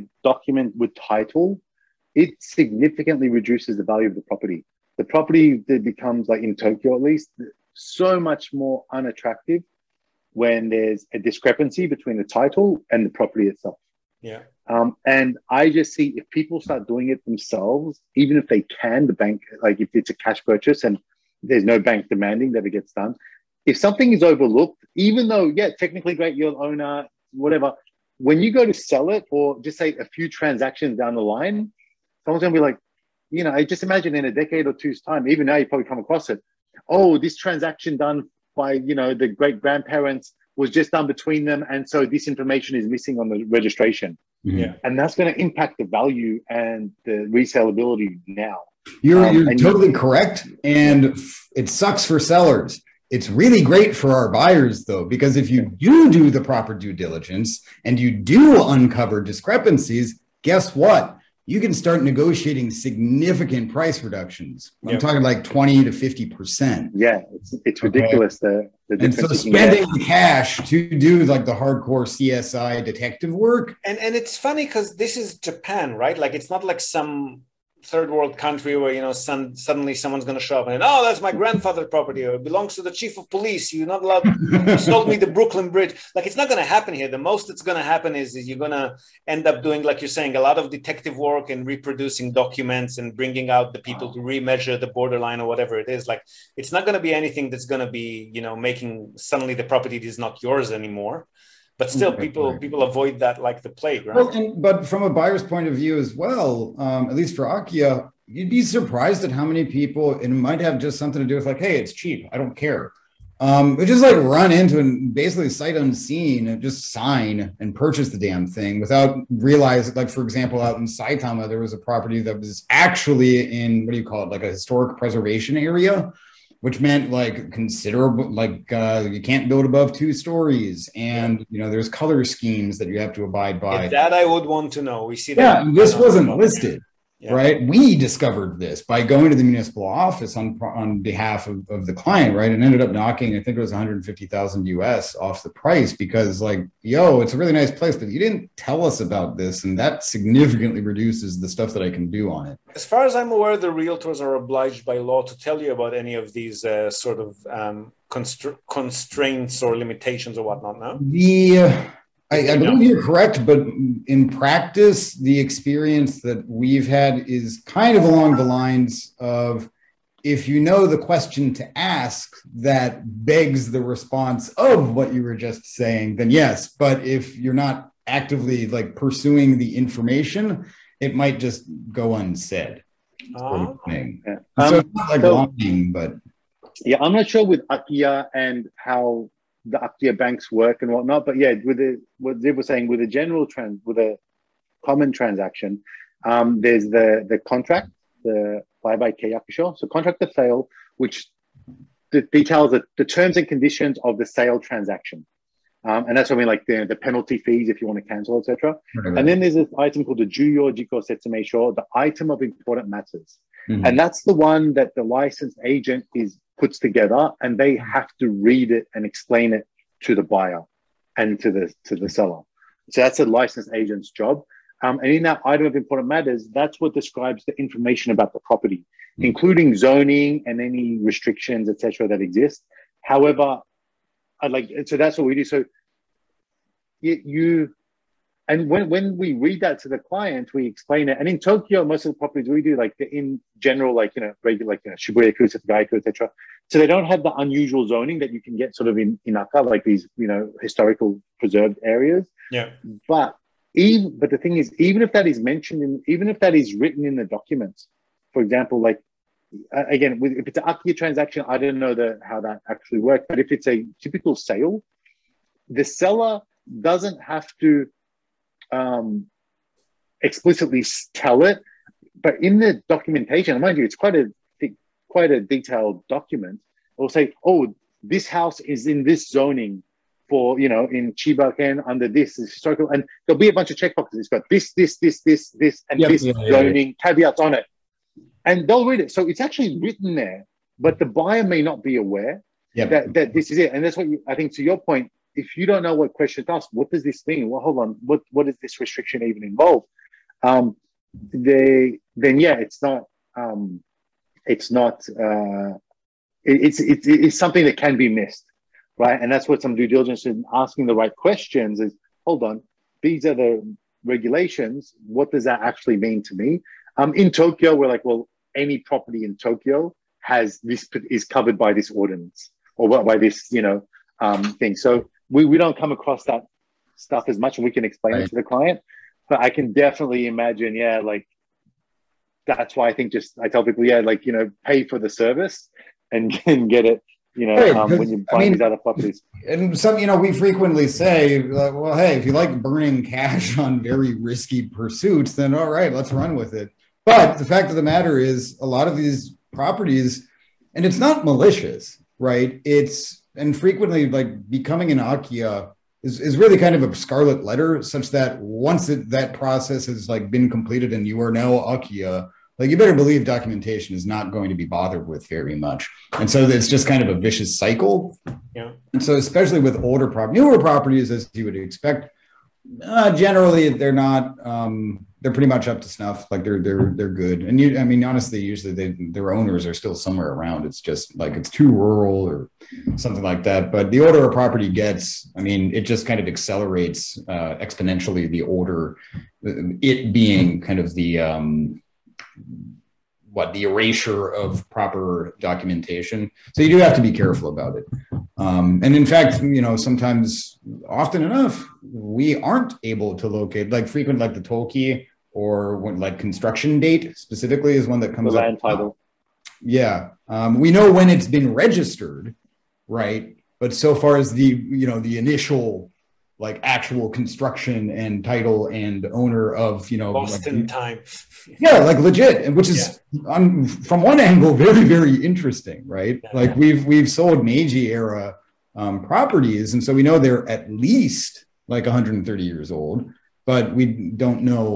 [SPEAKER 2] title, it significantly reduces the value of the property. The property that becomes, like in Tokyo at least, so much more unattractive when there's a discrepancy between the title and the property itself.
[SPEAKER 4] Yeah.
[SPEAKER 2] And I just see if people start doing it themselves, even if they can, the bank, like if it's a cash purchase and there's no bank demanding that it gets done, if something is overlooked, even though, technically great, you're the owner, whatever, when you go to sell it or just say a few transactions down the line, someone's going to be like, I just imagine in a decade or two's time, even now you probably come across it. Oh, this transaction done by, the great grandparents was just done between them. And so this information is missing on the registration.
[SPEAKER 4] Yeah.
[SPEAKER 2] And that's going to impact the value and the resaleability now.
[SPEAKER 5] You're totally correct. And it sucks for sellers. It's really great for our buyers, though, because if you do the proper due diligence and you do uncover discrepancies, guess what? You can start negotiating significant price reductions. I'm talking like 20 to 50%.
[SPEAKER 2] Yeah, it's ridiculous.
[SPEAKER 5] The and so spending the cash to do like the hardcore CSI detective work.
[SPEAKER 4] And it's funny because this is Japan, right? Like it's not like some third world country where, suddenly someone's going to show up and, that's my grandfather's property or it belongs to the chief of police. You're not allowed, you sold me the Brooklyn Bridge. Like, it's not going to happen here. The most that's going to happen is you're going to end up doing, like you're saying, a lot of detective work and reproducing documents and bringing out the people to remeasure the borderline or whatever it is. Like, it's not going to be anything that's going to be, making suddenly the property is not yours anymore. But still, people avoid that like the plague, right?
[SPEAKER 5] Well, but from a buyer's point of view as well, at least for Akiya, you'd be surprised at how many people, and it might have just something to do with like, hey, it's cheap, I don't care. But just like run into and basically sight unseen and just sign and purchase the damn thing without realizing, like, for example, out in Saitama, there was a property that was actually in, like a historic preservation area, which meant like considerable, like you can't build above 2 stories. And, there's color schemes that you have to abide by.
[SPEAKER 4] That I would want to know. We see that.
[SPEAKER 5] Yeah, this wasn't listed. right? We discovered this by going to the municipal office on behalf of the client, right? And ended up knocking, I think it was 150,000 US off the price because like, yo, it's a really nice place, but you didn't tell us about this. And that significantly reduces the stuff that I can do on it.
[SPEAKER 4] As far as I'm aware, the realtors are obliged by law to tell you about any of these sort of constraints or limitations or whatnot, no?
[SPEAKER 5] I believe you're correct, but in practice, the experience that we've had is kind of along the lines of if you know the question to ask that begs the response of what you were just saying, then yes. But if you're not actively like pursuing the information, it might just go unsaid. Sort of thing. So it's not like lying, but
[SPEAKER 2] yeah, I'm not sure with Akia and how the Akia banks work and whatnot, but yeah, with what Ziv was saying, with a common transaction, there's the contract, the bye-bye keyakusho, so contract of sale, which details the terms and conditions of the sale transaction, and that's what I mean, like the penalty fees if you want to cancel, etc.
[SPEAKER 5] Right.
[SPEAKER 2] And then there's this item called the Juyo Jiko Setsumeisho, the item of important matters, and that's the one that the licensed agent puts together, and they have to read it and explain it to the buyer and to the seller. So that's a licensed agent's job. And in that item of important matters, that's what describes the information about the property, including zoning and any restrictions, etc., that exist. However, so that's what we do. So and when we read that to the client, we explain it. And in Tokyo, most of the properties we do, like in general, like, regular, like, Shibuya-ku, Setsugai-ku, etc. So they don't have the unusual zoning that you can get sort of in Aka, like these, historical preserved areas.
[SPEAKER 4] Yeah.
[SPEAKER 2] But the thing is, even if that is mentioned even if that is written in the documents, for example, like, again, if it's an Akia transaction, I don't know how that actually works. But if it's a typical sale, the seller doesn't have to explicitly tell it, but in the documentation, mind you, it's quite a detailed document. It will say, "Oh, this house is in this zoning for in Chiba-ken under this historical," and there'll be a bunch of checkboxes. It's got this, and this zoning caveats on it, and they'll read it. So it's actually written there, but the buyer may not be aware that this is it. And that's what I think. To your point, if you don't know what question to ask, what does this mean? Well, hold on, what does this restriction even involve? It's something that can be missed, right? And that's what some due diligence in asking the right questions is. Hold on, these are the regulations. What does that actually mean to me? In Tokyo, we're like, well, any property in Tokyo is covered by this ordinance or by this, thing. So we don't come across that stuff as much, and we can explain it to the client. But I can definitely imagine, that's why I think I tell people, pay for the service and get it, when you buy these other properties.
[SPEAKER 5] And some, we frequently say, well, hey, if you like burning cash on very risky pursuits, then all right, let's run with it. But the fact of the matter is, a lot of these properties, and it's not malicious, right? And frequently, like, becoming an Akia is really kind of a scarlet letter, such that once that process has like been completed and you are now Akia, like, you better believe documentation is not going to be bothered with very much. And so it's just kind of a vicious cycle.
[SPEAKER 4] Yeah.
[SPEAKER 5] And so especially with newer properties, as you would expect, generally they're not, they're pretty much up to snuff. Like they're good. And honestly, usually their owners are still somewhere around. It's just like, it's too rural or something like that. But the older a property gets, it just kind of accelerates exponentially the older, it being kind of the erasure of proper documentation. So you do have to be careful about it. And in fact, sometimes, often enough, we aren't able to locate, like frequent, like the Toki, or when, like, construction date specifically is one that comes up.
[SPEAKER 2] Land title.
[SPEAKER 5] Yeah. We know when it's been registered, right? But so far as the initial, like, actual construction and title and owner of,
[SPEAKER 4] lost in time.
[SPEAKER 5] Yeah, like legit, and which is from one angle very, very interesting, right? Yeah. Like we've sold Meiji era properties, and so we know they're at least like 130 years old, but we don't know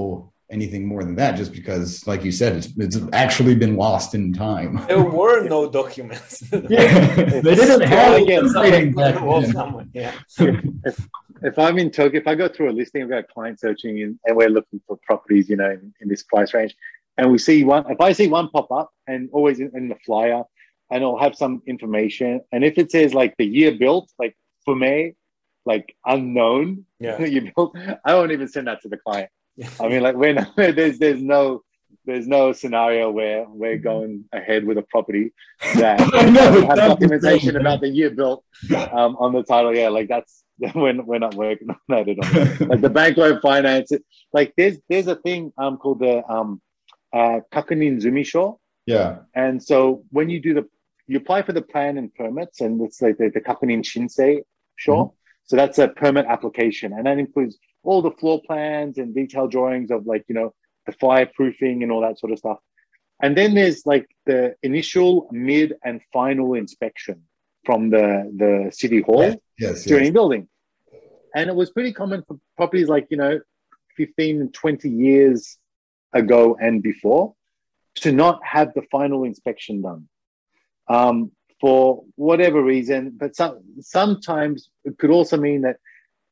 [SPEAKER 5] anything more than that, just because, like you said, it's actually been lost in time.
[SPEAKER 4] There were no documents.
[SPEAKER 5] Yeah, they didn't have writing back then.
[SPEAKER 4] Yeah.
[SPEAKER 2] If I'm in Tokyo, if I go through a listing, I've got client searching and we're looking for properties, you know, in this price range, and we see one, if I see one pop up and always in the flyer, and it'll have some information, and if it says like the year built, like for me, like unknown, you built, I won't even send that to the client. I mean, like there's no scenario where we're going ahead with a property that has documentation about the year built on the title. Yeah, like that's we're not working on that at all. Like the bank loan finance, like there's a thing called the Kakunin Zumisho.
[SPEAKER 5] Yeah.
[SPEAKER 2] And so when you apply for the plan and permits, and it's like the Kakunin Shinsei Sho. So that's a permit application, and that includes all the floor plans and detailed drawings of, like, you know, the fireproofing and all that sort of stuff. And then there's like the initial, mid, and final inspection from the city hall during building. And it was pretty common for properties like, you know, 15 and 20 years ago and before to not have the final inspection done. For whatever reason, but sometimes it could also mean that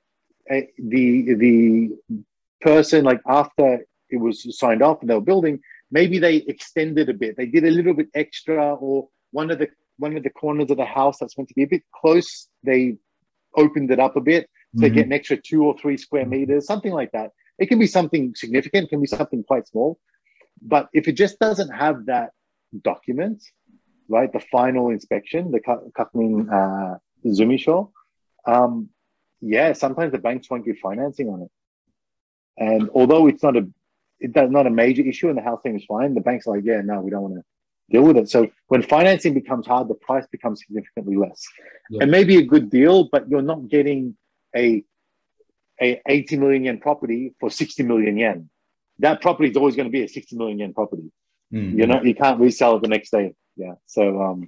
[SPEAKER 2] the person, like after it was signed off and they were building, maybe they extended a bit. They did a little bit extra, or one of the corners of the house that's meant to be a bit close, they opened it up a bit to get an extra 2 or 3 square meters, something like that. It can be something significant, it can be something quite small. But if it just doesn't have that document, right, the final inspection, the Kakunin Zumisho, sometimes the banks won't give financing on it. And although it's not a major issue and the house seems fine, the bank's like, yeah, no, we don't want to deal with it. So when financing becomes hard, the price becomes significantly less. Yeah. And maybe a good deal, but you're not getting a 80 million yen property for 60 million yen. That property is always going to be a 60 million yen property. You know, you can't resell it the next day. Yeah. So,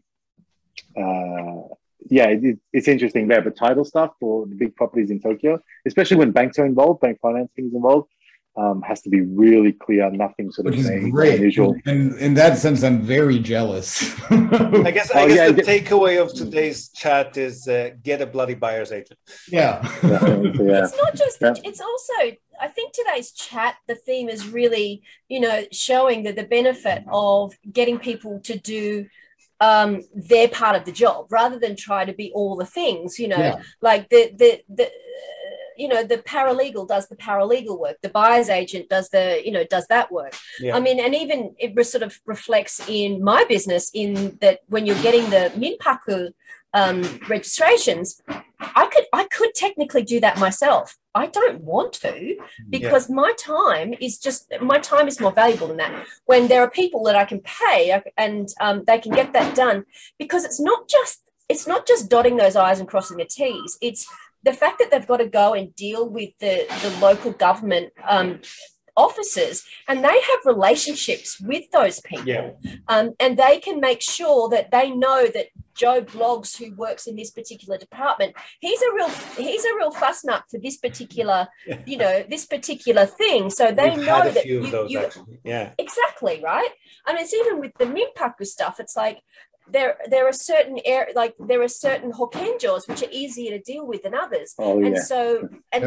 [SPEAKER 2] it's interesting there. But title stuff for the big properties in Tokyo, especially when banks are involved, bank financing is involved, has to be really clear. Nothing sort of unusual.
[SPEAKER 5] And in that sense, I'm very jealous.
[SPEAKER 4] I guess the takeaway of today's chat is get a bloody buyer's agent.
[SPEAKER 5] Yeah.
[SPEAKER 3] It's not just it's also, I think today's chat, the theme is really, you know, showing that the benefit of getting people to do their part of the job rather than try to be all the things, you know, like the paralegal does the paralegal work, the buyer's agent does does that work. I mean, and even it sort of reflects in my business in that when you're getting the Minpaku registrations, I could technically do that myself. I don't want to, because my time is more valuable than that. When there are people that I can pay and they can get that done, because it's not just dotting those I's and crossing the T's. It's the fact that they've got to go and deal with the local government officers, and they have relationships with those people, and they can make sure that they know that Joe Bloggs, who works in this particular department, he's a real fuss nut for this particular this particular thing. So they know that exactly right. I mean, it's even with the Minpaku stuff. It's like there are certain hokenjos which are easier to deal with than others, so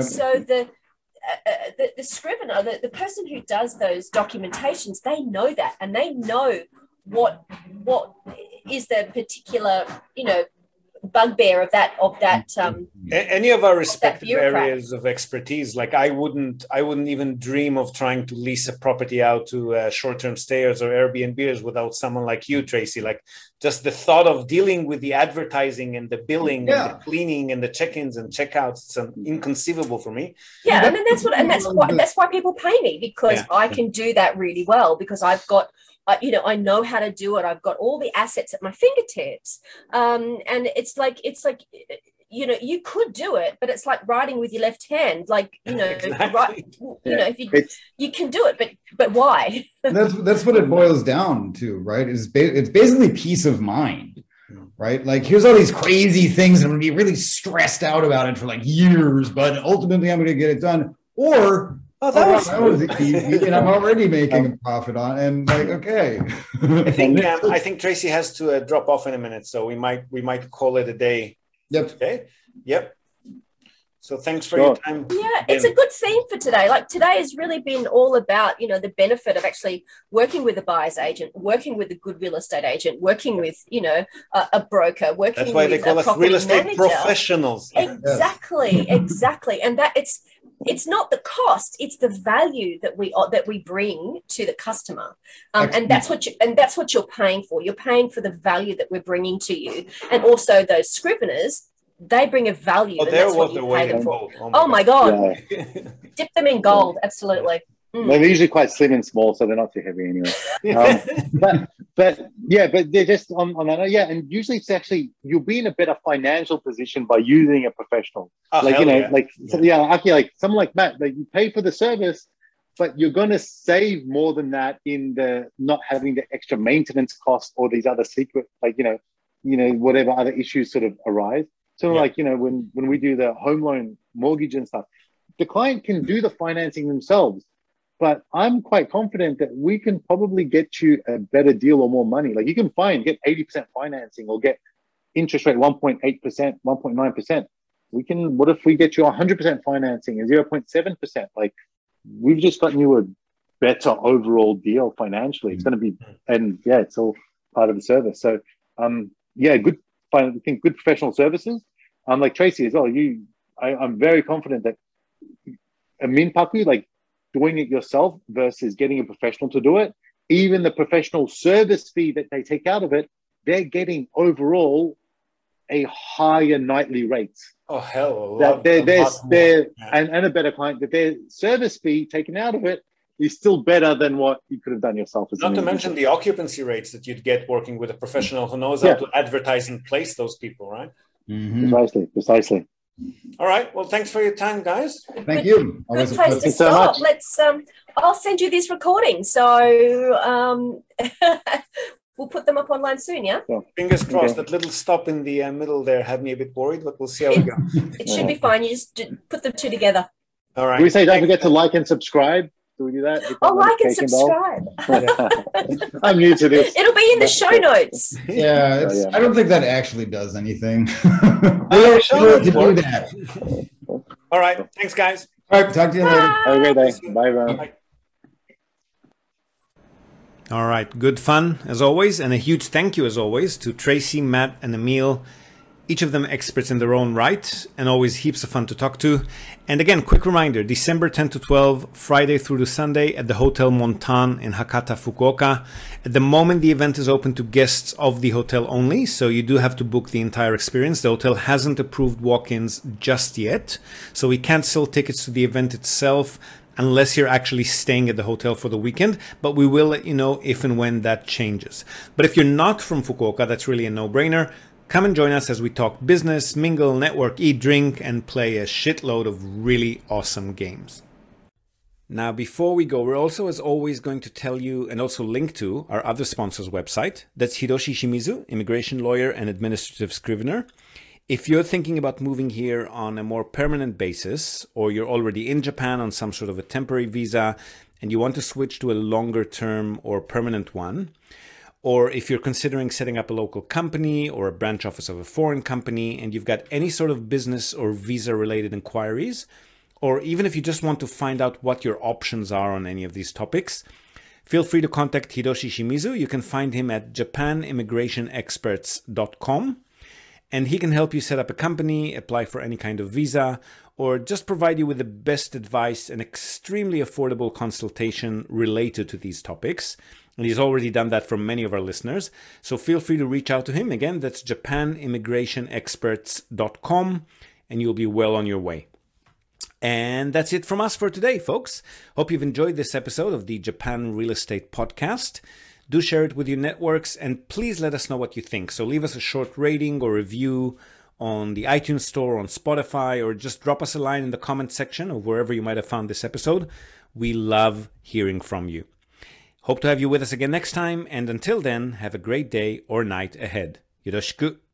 [SPEAKER 3] the scrivener, the person who does those documentations, they know that, and they know what is the particular, bugbear of that
[SPEAKER 4] any of our respective areas of expertise. Like I wouldn't even dream of trying to lease a property out to short-term stayers or Airbnbers without someone like you, Tracy. Like just the thought of dealing with the advertising and the billing and the cleaning and the check-ins and checkouts, it's inconceivable for me.
[SPEAKER 3] Yeah, I mean that's why people pay me, because I can do that really well, because I've got I know how to do it. I've got all the assets at my fingertips. And it's like, you could do it, but it's like writing with your left hand. Like, if you can do it, but why?
[SPEAKER 5] That's what it boils down to, right? It's basically peace of mind, right? Like, here's all these crazy things, and I'm going to be really stressed out about it for like years, but ultimately I'm going to get it done. Or
[SPEAKER 4] Oh, that was
[SPEAKER 5] easy, and I'm already making a profit on, and like, okay.
[SPEAKER 4] I think Tracy has to drop off in a minute, so we might call it a day.
[SPEAKER 5] Yep.
[SPEAKER 4] Today. Yep. So thanks for your time.
[SPEAKER 3] Yeah, it's a good theme for today. Like today has really been all about, the benefit of actually working with a buyer's agent, working with a good real estate agent, working with, a broker, working with
[SPEAKER 4] That's why they call us real estate professionals.
[SPEAKER 3] Exactly, exactly. And that it's not the cost, it's the value that we bring to the customer. And that's what you're paying for. You're paying for the value that we're bringing to you. And also those scriveners, they bring a value, and that's what you pay them for. Oh my God. Yeah. Dip them in gold. Absolutely.
[SPEAKER 2] They're usually quite slim and small, so they're not too heavy anyway. But they're just on that. Yeah, and usually it's actually, you'll be in a better financial position by using a professional. Like someone like Matt, like you pay for the service, but you're going to save more than that in the not having the extra maintenance cost or these other secret, whatever other issues sort of arise. So when we do the home loan mortgage and stuff, the client can do the financing themselves, but I'm quite confident that we can probably get you a better deal or more money. Like you can get 80% financing or get interest rate 1.8%, 1.9%. What if we get you 100% financing and 0.7%? Like we've just gotten you a better overall deal financially. It's going to be, it's all part of the service. So, I think good professional services. Like Tracy as well. I'm very confident that a Minpaku, like doing it yourself versus getting a professional to do it, even the professional service fee that they take out of it, they're getting overall a higher nightly rate.
[SPEAKER 4] Oh hell!
[SPEAKER 2] And a better client, that their service fee taken out of it is still better than what you could have done yourself.
[SPEAKER 4] Not to mention the occupancy rates that you'd get working with a professional who knows how to advertise and place those people, right?
[SPEAKER 2] Mm-hmm. Precisely.
[SPEAKER 4] All right. Well, thanks for your time, guys.
[SPEAKER 5] Thank you.
[SPEAKER 3] Good place to stop. Let's. I'll send you these recordings. So we'll put them up online soon. Yeah.
[SPEAKER 4] Fingers crossed. That little stop in the middle there had me a bit worried, but we'll see how it goes.
[SPEAKER 3] It should be fine. You just put the two together.
[SPEAKER 4] All right.
[SPEAKER 2] Do we say don't forget to like and subscribe? Do we do that?
[SPEAKER 3] Like and subscribe.
[SPEAKER 2] I'm new to this.
[SPEAKER 3] It'll be in the show notes.
[SPEAKER 5] Yeah, I don't think that actually does anything. We don't to do that.
[SPEAKER 4] All right. Thanks, guys.
[SPEAKER 5] All right. Talk to you later.
[SPEAKER 2] Have a great day. Bye, everyone. Bye.
[SPEAKER 1] All right. Good fun, as always. And a huge thank you, as always, to Tracy, Matt, and Emil. Each of them experts in their own right, and always heaps of fun to talk to. And again, quick reminder, December 10 to 12, Friday through to Sunday at the Hotel Montan in Hakata, Fukuoka. At the moment, the event is open to guests of the hotel only, so you do have to book the entire experience. The hotel hasn't approved walk-ins just yet, so we can't sell tickets to the event itself unless you're actually staying at the hotel for the weekend, but we will let you know if and when that changes. But if you're not from Fukuoka, that's really a no-brainer. Come and join us as we talk business, mingle, network, eat, drink, and play a shitload of really awesome games. Now, before we go, we're also, as always, going to tell you and also link to our other sponsor's website. That's Hiroshi Shimizu, immigration lawyer and administrative scrivener. If you're thinking about moving here on a more permanent basis, or you're already in Japan on some sort of a temporary visa and you want to switch to a longer term or permanent one, or if you're considering setting up a local company or a branch office of a foreign company and you've got any sort of business or visa-related inquiries, or even if you just want to find out what your options are on any of these topics, feel free to contact Hiroshi Shimizu. You can find him at japanimmigrationexperts.com, and he can help you set up a company, apply for any kind of visa, or just provide you with the best advice and extremely affordable consultation related to these topics. And he's already done that for many of our listeners. So feel free to reach out to him. Again, that's japanimmigrationexperts.com, and you'll be well on your way. And that's it from us for today, folks. Hope you've enjoyed this episode of the Japan Real Estate Podcast. Do share it with your networks, and please let us know what you think. So leave us a short rating or review on the iTunes Store, on Spotify, or just drop us a line in the comment section of wherever you might have found this episode. We love hearing from you. Hope to have you with us again next time, and until then, have a great day or night ahead. Yoroshiku.